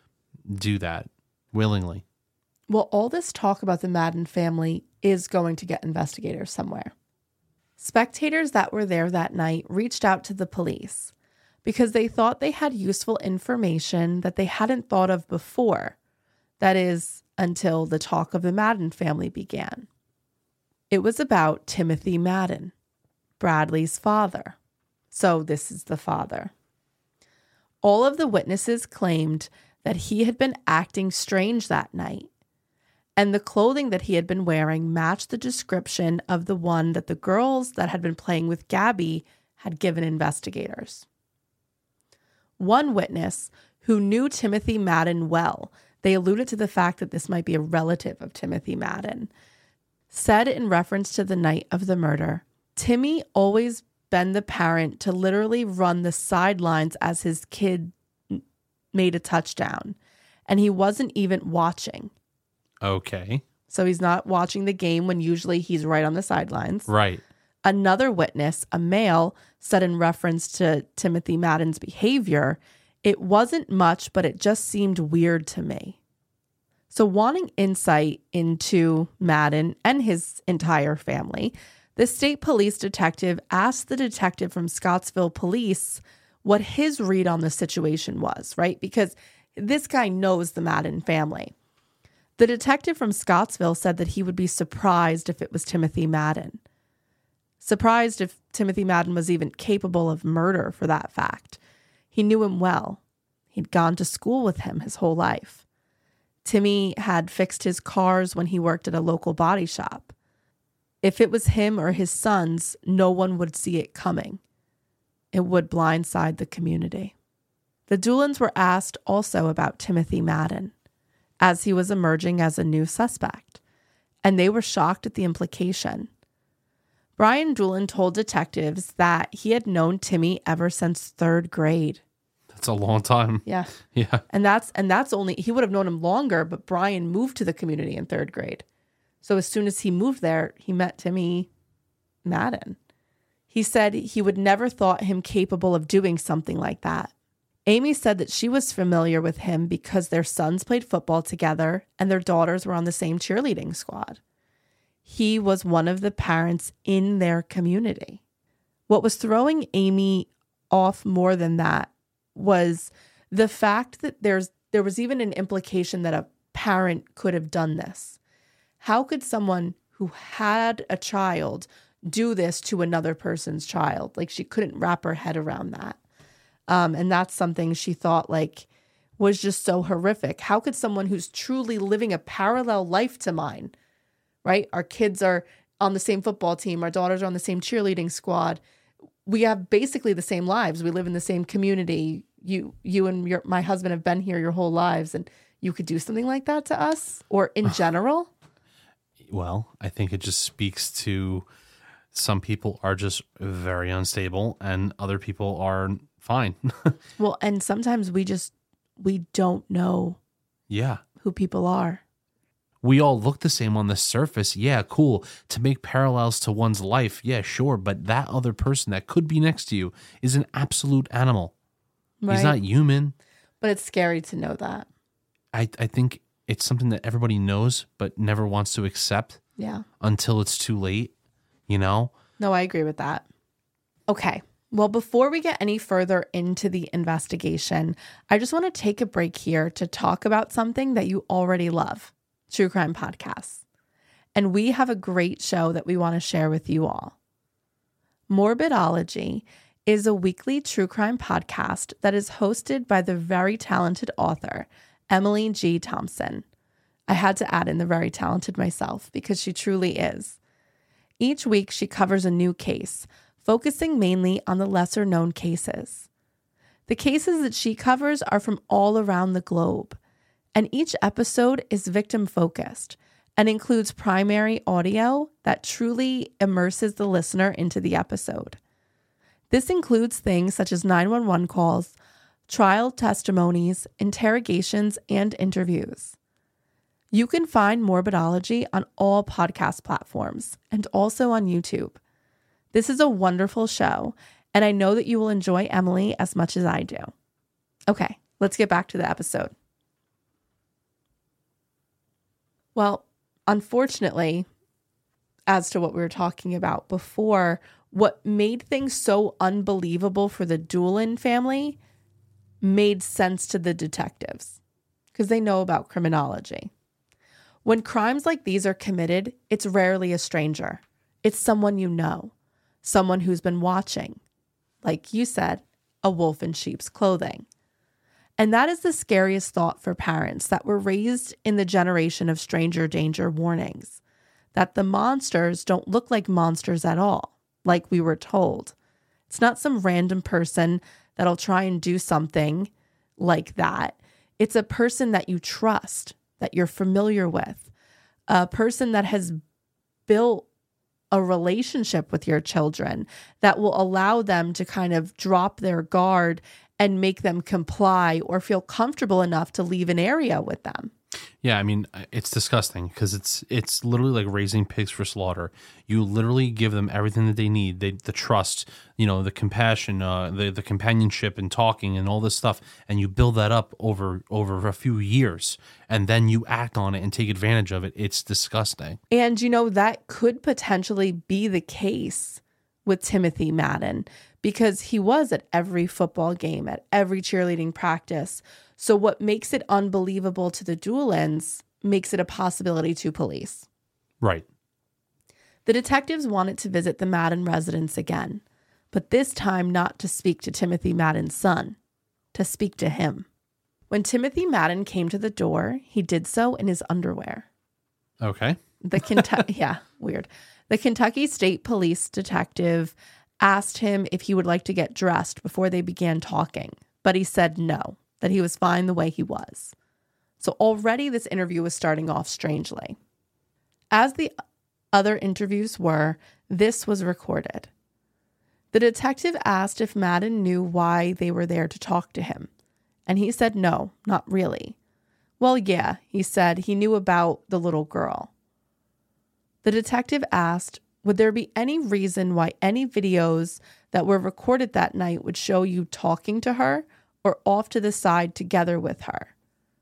do that willingly. Well, all this talk about the Madden family is going to get investigators somewhere. Spectators that were there that night reached out to the police because they thought they had useful information that they hadn't thought of before. That is, until the talk of the Madden family began. It was about Timothy Madden, Bradley's father. So this is the father. All of the witnesses claimed that he had been acting strange that night, and the clothing that he had been wearing matched the description of the one that the girls that had been playing with Gabby had given investigators. One witness who knew Timothy Madden well, they alluded to the fact that this might be a relative of Timothy Madden, said in reference to the night of the murder, Timmy always been the parent to literally run the sidelines as his kid made a touchdown, and he wasn't even watching. Okay. So he's not watching the game when usually he's right on the sidelines. Right. Another witness, a male, said in reference to Timothy Madden's behavior, it wasn't much, but it just seemed weird to me. So wanting insight into Madden and his entire family, the state police detective asked the detective from Scottsville Police what his read on the situation was, right? Because this guy knows the Madden family. The detective from Scottsville said that he would be surprised if it was Timothy Madden. Surprised if Timothy Madden was even capable of murder, for that fact. He knew him well. He'd gone to school with him his whole life. Timmy had fixed his cars when he worked at a local body shop. If it was him or his sons, no one would see it coming. It would blindside the community. The Doolins were asked also about Timothy Madden, as he was emerging as a new suspect, and they were shocked at the implication. Brian Doolin told detectives that he had known Timmy ever since third grade. That's a long time. Yeah. Yeah. And that's and that's only, he would have known him longer, but Brian moved to the community in third grade. So as soon as he moved there, he met Timmy Madden. He said he would never thought him capable of doing something like that. Amy said that she was familiar with him because their sons played football together and their daughters were on the same cheerleading squad. He was one of the parents in their community. What was throwing Amy off more than that was the fact that there's there was even an implication that a parent could have done this. How could someone who had a child do this to another person's child? Like, she couldn't wrap her head around that. Um, and that's something she thought like was just so horrific. How could someone who's truly living a parallel life to mine, right? Our kids are on the same football team. Our daughters are on the same cheerleading squad. We have basically the same lives. We live in the same community. You, you and your, my husband have been here your whole lives, and you could do something like that to us, or in general? Well, I think it just speaks to some people are just very unstable and other people are fine. Well, and sometimes we just, we don't know yeah. who people are. We all look the same on the surface. Yeah, cool. To make parallels to one's life, yeah, sure. But that other person that could be next to you is an absolute animal. Right. He's not human. But it's scary to know that. I, I think it's something that everybody knows but never wants to accept. Yeah. Until it's too late, you know? No, I agree with that. Okay. Well, before we get any further into the investigation, I just want to take a break here to talk about something that you already love, true crime podcasts. And we have a great show that we want to share with you all. Morbidology is a weekly true crime podcast that is hosted by the very talented author, Emily G. Thompson. I had to add in the very talented myself because she truly is. Each week, she covers a new case, focusing mainly on the lesser-known cases. The cases that she covers are from all around the globe, and each episode is victim-focused and includes primary audio that truly immerses the listener into the episode. This includes things such as nine one one calls, trial testimonies, interrogations, and interviews. You can find Morbidology on all podcast platforms and also on YouTube. This is a wonderful show, and I know that you will enjoy Emily as much as I do. Okay, let's get back to the episode. Well, unfortunately, as to what we were talking about before, what made things so unbelievable for the Doolin family made sense to the detectives because they know about criminology. When crimes like these are committed, it's rarely a stranger. It's someone you know, someone who's been watching. Like you said, a wolf in sheep's clothing. And that is the scariest thought for parents that were raised in the generation of stranger danger warnings, that the monsters don't look like monsters at all, like we were told. It's not some random person that'll try and do something like that. It's a person that you trust, that you're familiar with, a person that has built a relationship with your children that will allow them to kind of drop their guard and make them comply or feel comfortable enough to leave an area with them. Yeah, I mean, it's disgusting because it's it's literally like raising pigs for slaughter. You literally give them everything that they need, they, the trust, you know, the compassion, uh, the the companionship and talking and all this stuff, and you build that up over over a few years, and then you act on it and take advantage of it. It's disgusting. And, you know, that could potentially be the case with Timothy Madden because he was at every football game, at every cheerleading practice. So what makes it unbelievable to the Doolins makes it a possibility to police. Right. The detectives wanted to visit the Madden residence again, but this time not to speak to Timothy Madden's son, to speak to him. When Timothy Madden came to the door, he did so in his underwear. Okay. The Kentucky, yeah, weird. The Kentucky State Police detective asked him if he would like to get dressed before they began talking, but he said no, that he was fine the way he was. So already this interview was starting off strangely. As the other interviews were, this was recorded. The detective asked if Madden knew why they were there to talk to him, and he said no, not really. Well, yeah, he said he knew about the little girl. The detective asked, would there be any reason why any videos that were recorded that night would show you talking to her or off to the side together with her?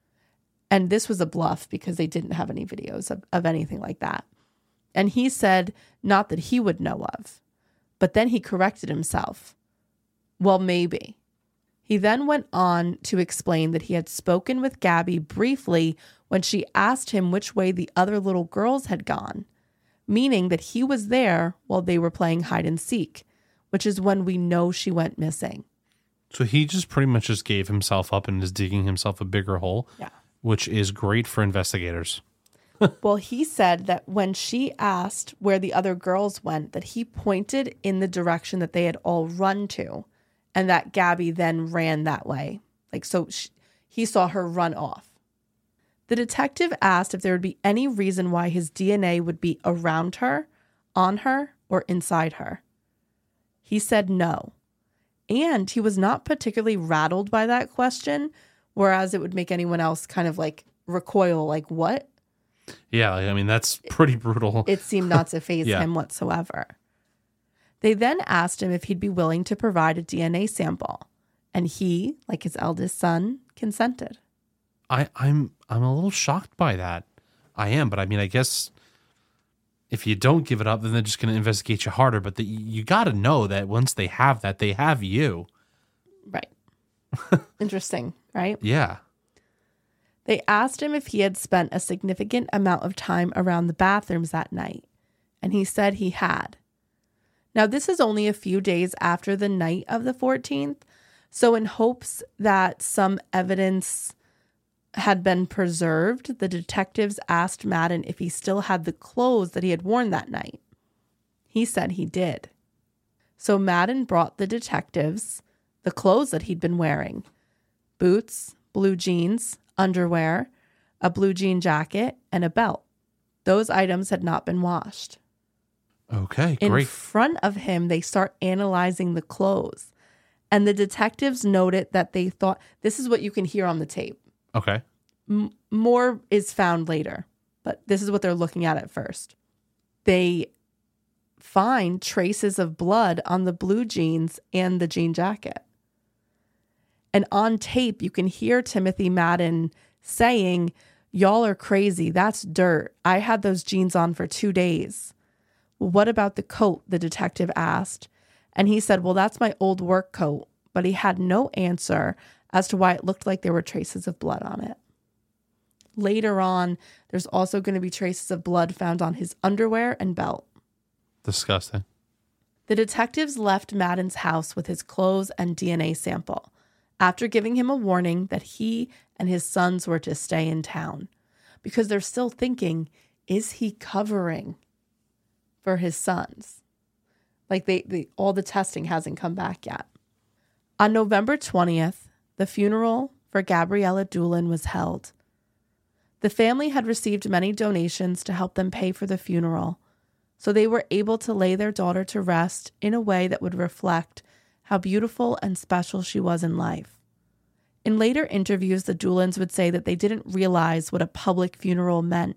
And this was a bluff because they didn't have any videos of, of anything like that. And he said not that he would know of. But then he corrected himself. Well, maybe. He then went on to explain that he had spoken with Gabby briefly when she asked him which way the other little girls had gone, meaning that he was there while they were playing hide and seek, which is when we know she went missing. So he just pretty much just gave himself up and is digging himself a bigger hole, yeah. which is great for investigators. Well, he said that when she asked where the other girls went, that he pointed in the direction that they had all run to, and that Gabby then ran that way. Like, so she, he saw her run off. The detective asked if there would be any reason why his D N A would be around her, on her, or inside her. He said no. And he was not particularly rattled by that question, whereas it would make anyone else kind of like recoil, like, what? Yeah, I mean, that's pretty brutal. It seemed not to faze yeah. him whatsoever. They then asked him if he'd be willing to provide a D N A sample, and he, like his eldest son, consented. I, I'm I'm a little shocked by that. I am, but I mean, I guess if you don't give it up, then they're just going to investigate you harder. But the, you got to know that once they have that, they have you. Right. Interesting, right? Yeah. They asked him if he had spent a significant amount of time around the bathrooms that night, and he said he had. Now, this is only a few days after the night of the fourteenth, so in hopes that some evidence had been preserved, the detectives asked Madden if he still had the clothes that he had worn that night. He said he did. So Madden brought the detectives the clothes that he'd been wearing: boots, blue jeans, underwear, a blue jean jacket, and a belt. Those items had not been washed. Okay, In great. front of him, they start analyzing the clothes. And the detectives noted that they thought, this is what you can hear on the tape. Okay. M- more is found later, but this is what they're looking at at first. They find traces of blood on the blue jeans and the jean jacket. And on tape, you can hear Timothy Madden saying, "Y'all are crazy. That's dirt. I had those jeans on for two days. Well, what about the coat?" the detective asked. And he said, "Well, that's my old work coat." But he had no answer as to why it looked like there were traces of blood on it. Later on, there's also going to be traces of blood found on his underwear and belt. Disgusting. The detectives left Madden's house with his clothes and D N A sample, after giving him a warning that he and his sons were to stay in town, because they're still thinking, is he covering for his sons? Like they, they all the testing hasn't come back yet. On November twentieth, the funeral for Gabriella Doolin was held. The family had received many donations to help them pay for the funeral, so they were able to lay their daughter to rest in a way that would reflect how beautiful and special she was in life. In later interviews, the Doolins would say that they didn't realize what a public funeral meant,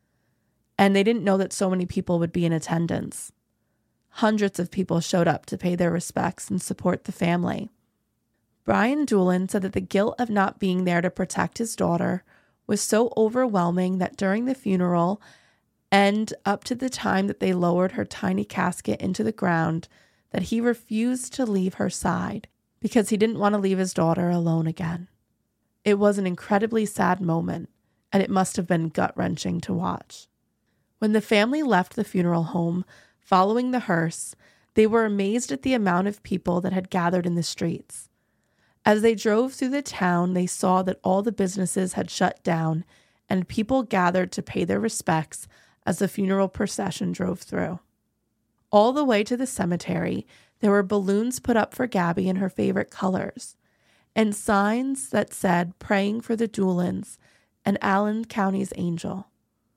and they didn't know that so many people would be in attendance. Hundreds of people showed up to pay their respects and support the family. Brian Doolin said that the guilt of not being there to protect his daughter was so overwhelming that during the funeral and up to the time that they lowered her tiny casket into the ground, that he refused to leave her side because he didn't want to leave his daughter alone again. It was an incredibly sad moment, and it must have been gut-wrenching to watch. When the family left the funeral home following the hearse, they were amazed at the amount of people that had gathered in the streets. As they drove through the town, they saw that all the businesses had shut down, and people gathered to pay their respects as the funeral procession drove through. All the way to the cemetery, there were balloons put up for Gabby in her favorite colors, and signs that said, "Praying for the Doolins," and Allen County's Angel.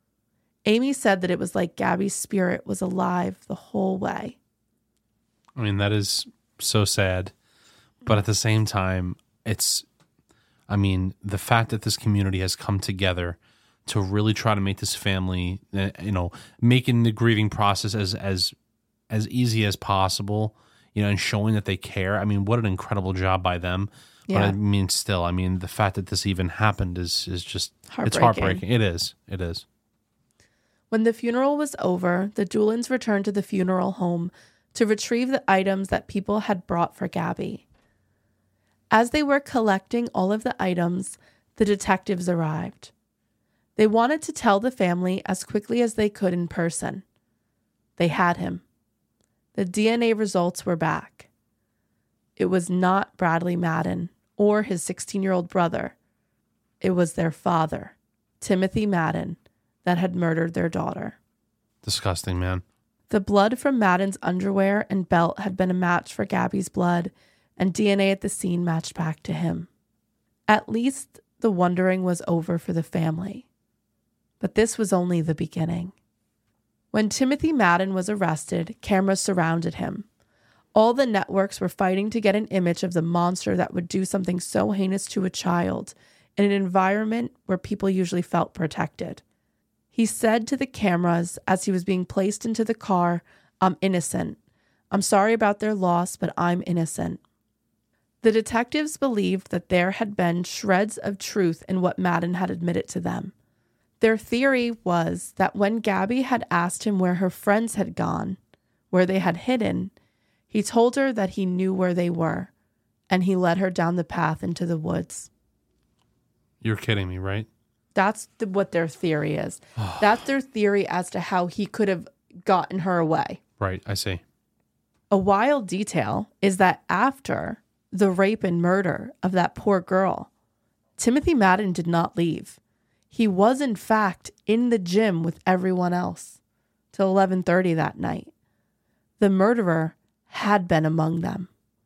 Amy said that it was like Gabby's spirit was alive the whole way. I mean, that is so sad. But at the same time, it's, I mean, the fact that this community has come together to really try to make this family, uh, you know, making the grieving process as as as easy as possible, you know, and showing that they care. I mean, what an incredible job by them. Yeah. But I mean, still, I mean, the fact that this even happened is is just Heartbreaking. It's heartbreaking. It is. It is. When the funeral was over, the Doolins returned to the funeral home to retrieve the items that people had brought for Gabby. As they were collecting all of the items, the detectives arrived. They wanted to tell the family as quickly as they could in person. They had him. The D N A results were back. It was not Bradley Madden or his sixteen-year-old brother. It was their father, Timothy Madden, that had murdered their daughter. Disgusting, man. The blood from Madden's underwear and belt had been a match for Gabby's blood, and D N A at the scene matched back to him. At least the wondering was over for the family. But this was only the beginning. When Timothy Madden was arrested, cameras surrounded him. All the networks were fighting to get an image of the monster that would do something so heinous to a child in an environment where people usually felt protected. He said to the cameras as he was being placed into the car, "I'm innocent. I'm sorry about their loss, but I'm innocent." The detectives believed that there had been shreds of truth in what Madden had admitted to them. Their theory was that when Gabby had asked him where her friends had gone, where they had hidden, he told her that he knew where they were, and he led her down the path into the woods. You're kidding me, right? That's the, what their theory is. That's their theory as to how he could have gotten her away. Right, I see. A wild detail is that after the rape and murder of that poor girl, Timothy Madden did not leave. He was, in fact, in the gym with everyone else till eleven thirty that night. The murderer had been among them.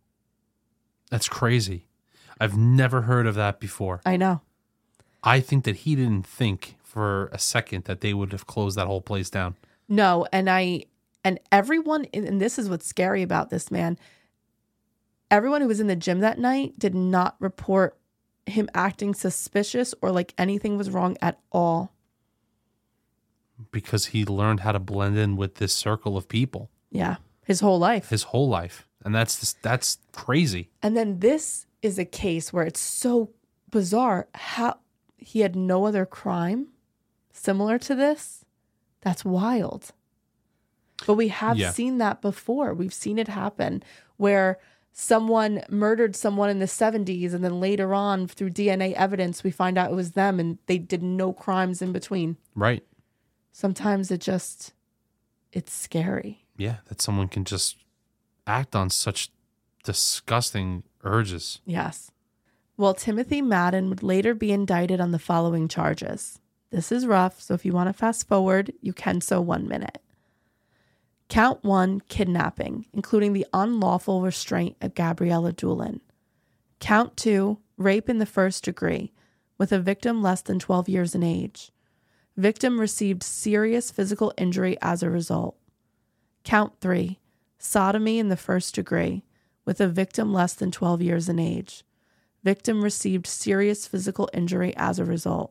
That's crazy. I've never heard of that before. I know. I think that he didn't think for a second that they would have closed that whole place down. No, and I and everyone, and this is what's scary about this, man. Everyone who was in the gym that night did not report him acting suspicious or like anything was wrong at all. Because he learned how to blend in with this circle of people. Yeah, his whole life. His whole life. And that's that's crazy. And then this is a case where it's so bizarre how he had no other crime similar to this. That's wild. But we have Yeah. seen that before. We've seen it happen where someone murdered someone in the seventies and then later on through D N A evidence, we find out it was them and they did no crimes in between. Right. Sometimes it just, it's scary. Yeah, that someone can just act on such disgusting urges. Yes. Well, Timothy Madden would later be indicted on the following charges. This is rough, so if you want to fast forward, you can so one minute. Count one, kidnapping, including the unlawful restraint of Gabriella Doolin. Count two, rape in the first degree, with a victim less than twelve years in age. Victim received serious physical injury as a result. Count three, sodomy in the first degree, with a victim less than twelve years in age. Victim received serious physical injury as a result.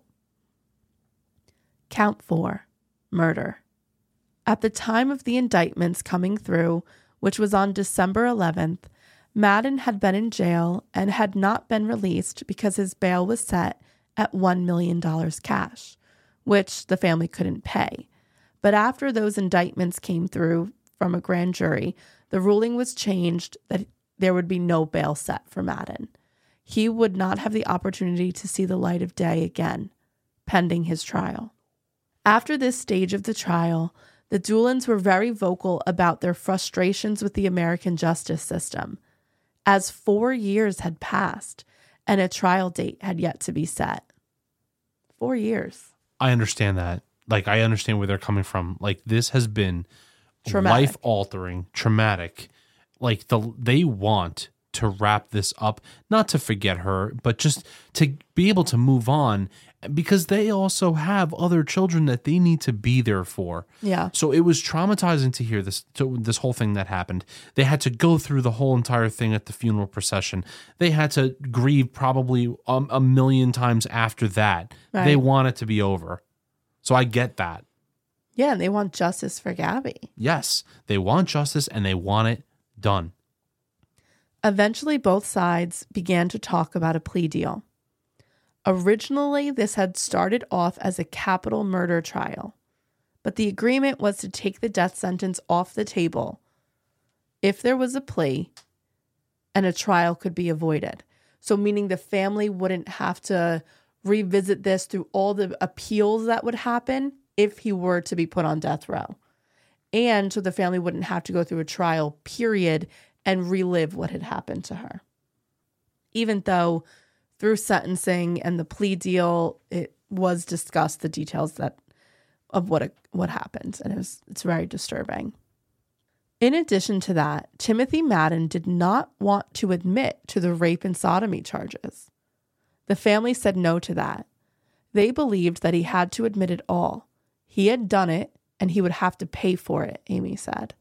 Count four, murder. At the time of the indictments coming through, which was on December eleventh, Madden had been in jail and had not been released because his bail was set at one million dollars cash, which the family couldn't pay. But after those indictments came through from a grand jury, the ruling was changed that there would be no bail set for Madden. He would not have the opportunity to see the light of day again, pending his trial. After this stage of the trial, the Doolins were very vocal about their frustrations with the American justice system, as four years had passed and a trial date had yet to be set. Four years. I understand that. Like, I understand where they're coming from. Like, this has been Traumatic. life-altering, traumatic. Like, the they want to wrap this up, not to forget her, but just to be able to move on, because they also have other children that they need to be there for. Yeah. So it was traumatizing to hear this, to, this whole thing that happened. They had to go through the whole entire thing at the funeral procession. They had to grieve probably um, a million times after that. Right. They want it to be over. So I get that. Yeah, and they want justice for Gabby. Yes, they want justice and they want it done. Eventually, both sides began to talk about a plea deal. Originally, this had started off as a capital murder trial, but the agreement was to take the death sentence off the table if there was a plea and a trial could be avoided. So meaning the family wouldn't have to revisit this through all the appeals that would happen if he were to be put on death row. And so the family wouldn't have to go through a trial, period, and relive what had happened to her. Even though through sentencing and the plea deal, it was discussed, the details that of what what happened, and it was it's very disturbing. In addition to that, Timothy Madden did not want to admit to the rape and sodomy charges. The family said no to that. They believed that he had to admit it all. He had done it, and he would have to pay for it, Amy said.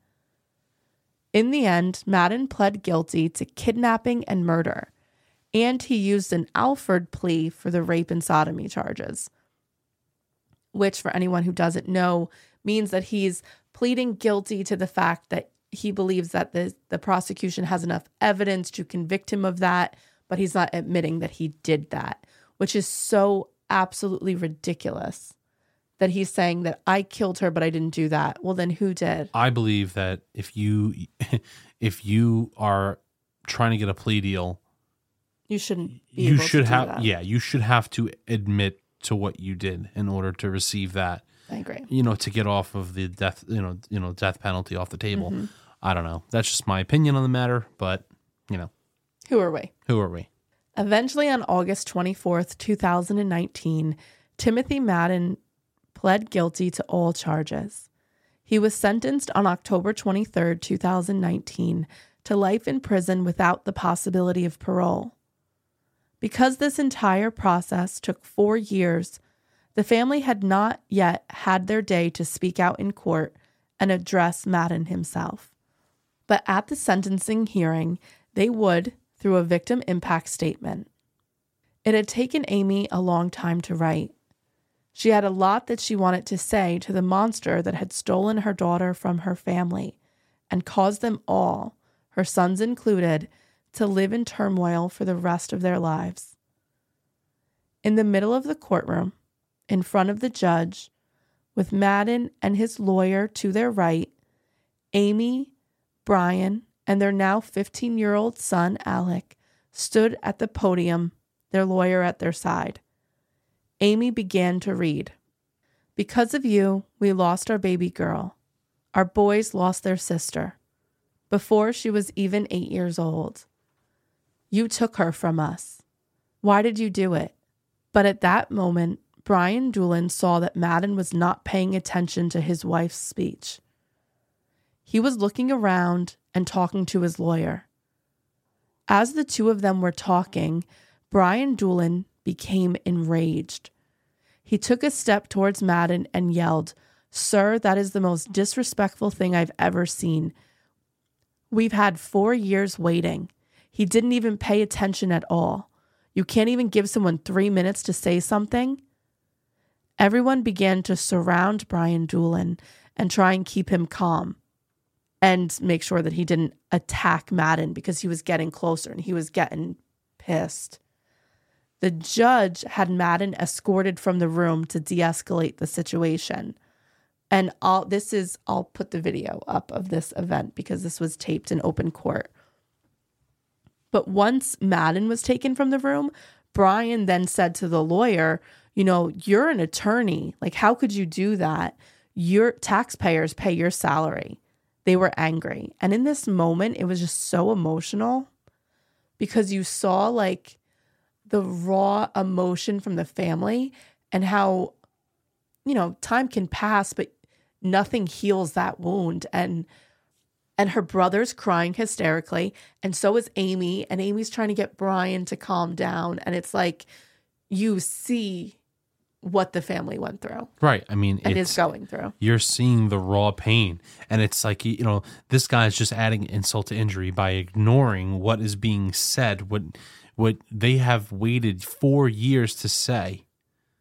In the end, Madden pled guilty to kidnapping and murder, and he used an Alford plea for the rape and sodomy charges, which, for anyone who doesn't know, means that he's pleading guilty to the fact that he believes that the, the prosecution has enough evidence to convict him of that, but he's not admitting that he did that, which is so absolutely ridiculous. That he's saying that I killed her, but I didn't do that. Well, then who did? I believe that if you if you are trying to get a plea deal, you shouldn't be you able should to do have that. yeah, you should have to admit to what you did in order to receive that. I agree. You know, to get off of the death, you know, you know, death penalty off the table. Mm-hmm. I don't know. That's just my opinion on the matter, but you know, who are we? Who are we? Eventually, on August twenty-fourth, two thousand nineteen, Timothy Madden pled guilty to all charges. He was sentenced on October twenty-third, two thousand nineteen, to life in prison without the possibility of parole. Because this entire process took four years, the family had not yet had their day to speak out in court and address Madden himself. But at the sentencing hearing, they would, through a victim impact statement. It had taken Amy a long time to write. She had a lot that she wanted to say to the monster that had stolen her daughter from her family and caused them all, her sons included, to live in turmoil for the rest of their lives. In the middle of the courtroom, in front of the judge, with Madden and his lawyer to their right, Amy, Brian, and their now fifteen-year-old son, Alec, stood at the podium, their lawyer at their side. Amy began to read. Because of you, we lost our baby girl. Our boys lost their sister, before she was even eight years old. You took her from us. Why did you do it? But at that moment, Brian Doolin saw that Madden was not paying attention to his wife's speech. He was looking around and talking to his lawyer. As the two of them were talking, Brian Doolin became enraged. He took a step towards Madden and yelled, "Sir, that is the most disrespectful thing I've ever seen. We've had four years waiting. He didn't even pay attention at all. You can't even give someone three minutes to say something?" Everyone began to surround Brian Doolin and try and keep him calm and make sure that he didn't attack Madden because he was getting closer and he was getting pissed. The judge had Madden escorted from the room to de-escalate the situation. And I'll, this is, I'll put the video up of this event because this was taped in open court. But once Madden was taken from the room, Brian then said to the lawyer, you know, you're an attorney. Like, how could you do that? Your taxpayers pay your salary. They were angry. And in this moment, it was just so emotional because you saw like the raw emotion from the family and how, you know, time can pass, but nothing heals that wound. And and her brother's crying hysterically, and so is Amy, and Amy's trying to get Brian to calm down. And it's like you see what the family went through. Right. I mean, and it's, is going through. You're seeing the raw pain. And it's like, you know, this guy's just adding insult to injury by ignoring what is being said, what what they have waited four years to say.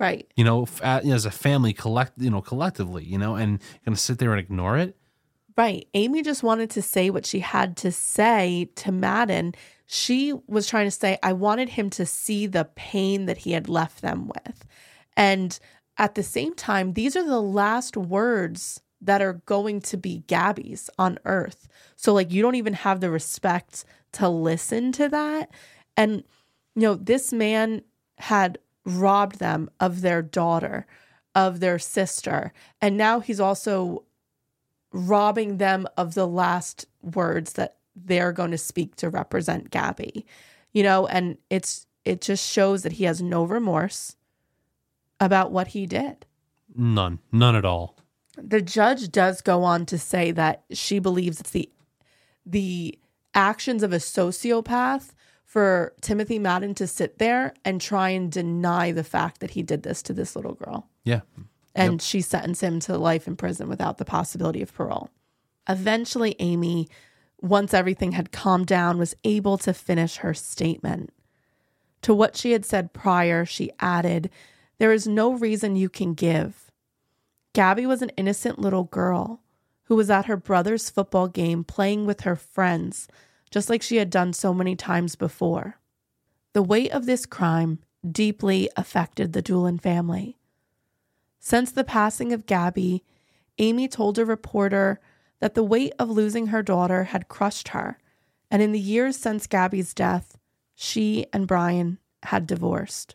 Right. You know, f- a- as a family, collect, you know, collectively, you know, and going to sit there and ignore it. Right. Amy just wanted to say what she had to say to Madden. She was trying to say, I wanted him to see the pain that he had left them with. And at the same time, these are the last words that are going to be Gabby's on earth. So like, you don't even have the respect to listen to that. And, you know, this man had robbed them of their daughter, of their sister. And now he's also robbing them of the last words that they're going to speak to represent Gabby, you know, and it's, it just shows that he has no remorse about what he did. None, none at all. The judge does go on to say that she believes it's the, the actions of a sociopath for Timothy Madden to sit there and try and deny the fact that he did this to this little girl. Yeah. And Yep. she sentenced him to life in prison without the possibility of parole. Eventually, Amy, once everything had calmed down, was able to finish her statement. To what she had said prior, she added, "There is no reason you can give. Gabby was an innocent little girl who was at her brother's football game playing with her friends, just like she had done so many times before. The weight of this crime deeply affected the Doolin family. Since the passing of Gabby, Amy told a reporter that the weight of losing her daughter had crushed her, and in the years since Gabby's death, she and Brian had divorced."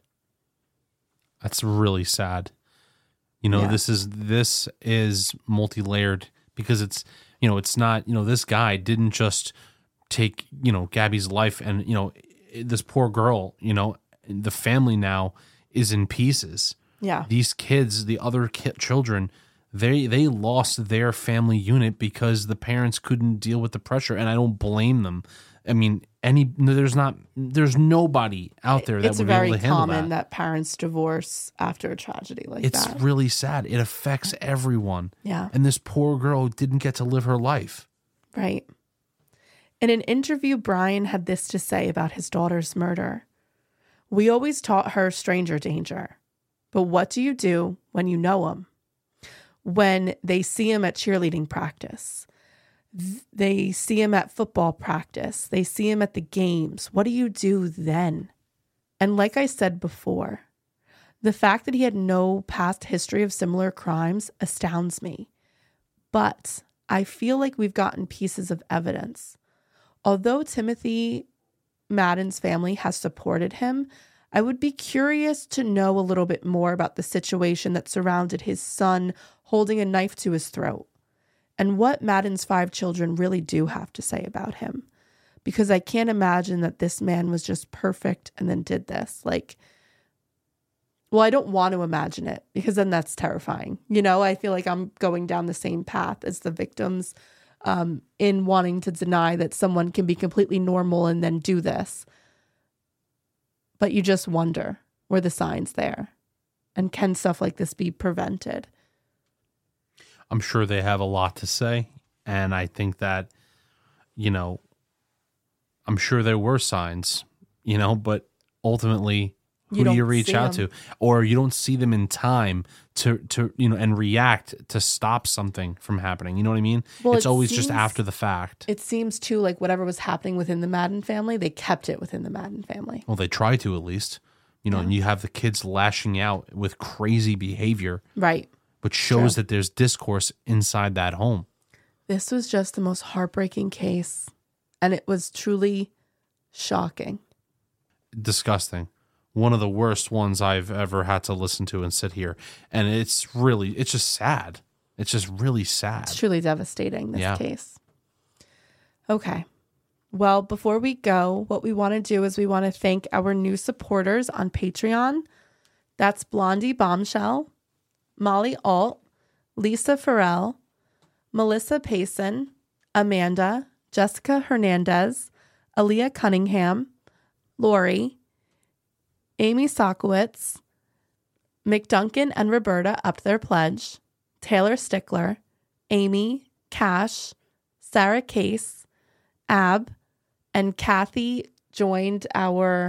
That's really sad. You know, Yeah. this is this is multi-layered because it's, you know, it's not, you know, this guy didn't just take, you know, Gabby's life and, you know, this poor girl, you know, the family now is in pieces. Yeah. These kids, the other ki- children, they they lost their family unit because the parents couldn't deal with the pressure, and I don't blame them. I mean, any there's not there's nobody out there that It's would be able very to handle common that. that parents divorce after a tragedy like It's that. really sad. It affects everyone. Yeah. And this poor girl didn't get to live her life. Right. In an interview, Brian had this to say about his daughter's murder. "We always taught her stranger danger. But what do you do when you know him? When they see him at cheerleading practice, th- they see him at football practice, they see him at the games. What do you do then?" And like I said before, the fact that he had no past history of similar crimes astounds me. But I feel like we've gotten pieces of evidence. Although Timothy Madden's family has supported him, I would be curious to know a little bit more about the situation that surrounded his son holding a knife to his throat and what Madden's five children really do have to say about him. Because I can't imagine that this man was just perfect and then did this. Like, well, I don't want to imagine it because then that's terrifying. You know, I feel like I'm going down the same path as the victims um, in wanting to deny that someone can be completely normal and then do this. But you just wonder, were the signs there? And can stuff like this be prevented? I'm sure they have a lot to say. And I think that, you know, I'm sure there were signs, you know, but ultimately, who You do you don't reach see out them. to? Or you don't see them in time to, to, you know, and react to stop something from happening. You know what I mean? Well, it's it always just seems- after the fact. It seems too like whatever was happening within the Madden family, they kept it within the Madden family. Well, they try to at least, you know, and you have the kids lashing out with crazy behavior, Right. which shows True. that there's discourse inside that home. This was just the most heartbreaking case. And it was truly shocking. Disgusting. One of the worst ones I've ever had to listen to and sit here. And it's really, it's just sad. It's just really sad. It's truly devastating, this Yeah. case. Okay. Well, before we go, what we want to do is we want to thank our new supporters on Patreon. That's Blondie Bombshell, Molly Alt, Lisa Farrell, Melissa Payson, Amanda, Jessica Hernandez, Aaliyah Cunningham, Lori, Amy Sokowitz, McDuncan and Roberta upped their pledge, Taylor Stickler, Amy, Cash, Sarah Case, Ab, and Kathy joined our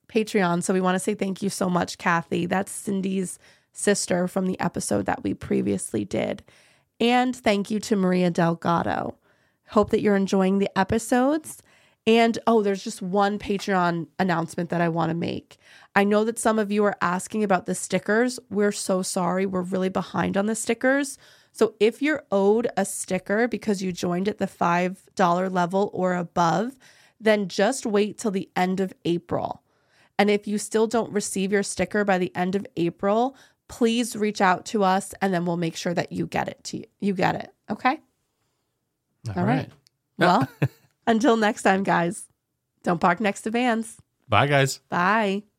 Patreon. So we want to say thank you so much, Kathy. That's Cindy's sister from the episode that we previously did. And thank you to Maria Delgado. Hope that you're enjoying the episodes. And oh, there's just one Patreon announcement that I want to make. I know that some of you are asking about the stickers. We're so sorry. We're really behind on the stickers. So if you're owed a sticker because you joined at the five dollar level or above, then just wait till the end of April. And if you still don't receive your sticker by the end of April, please reach out to us and then we'll make sure that you get it to you. You get it. Okay? All, All right. right. Well, until next time, guys, don't park next to vans. Bye, guys. Bye.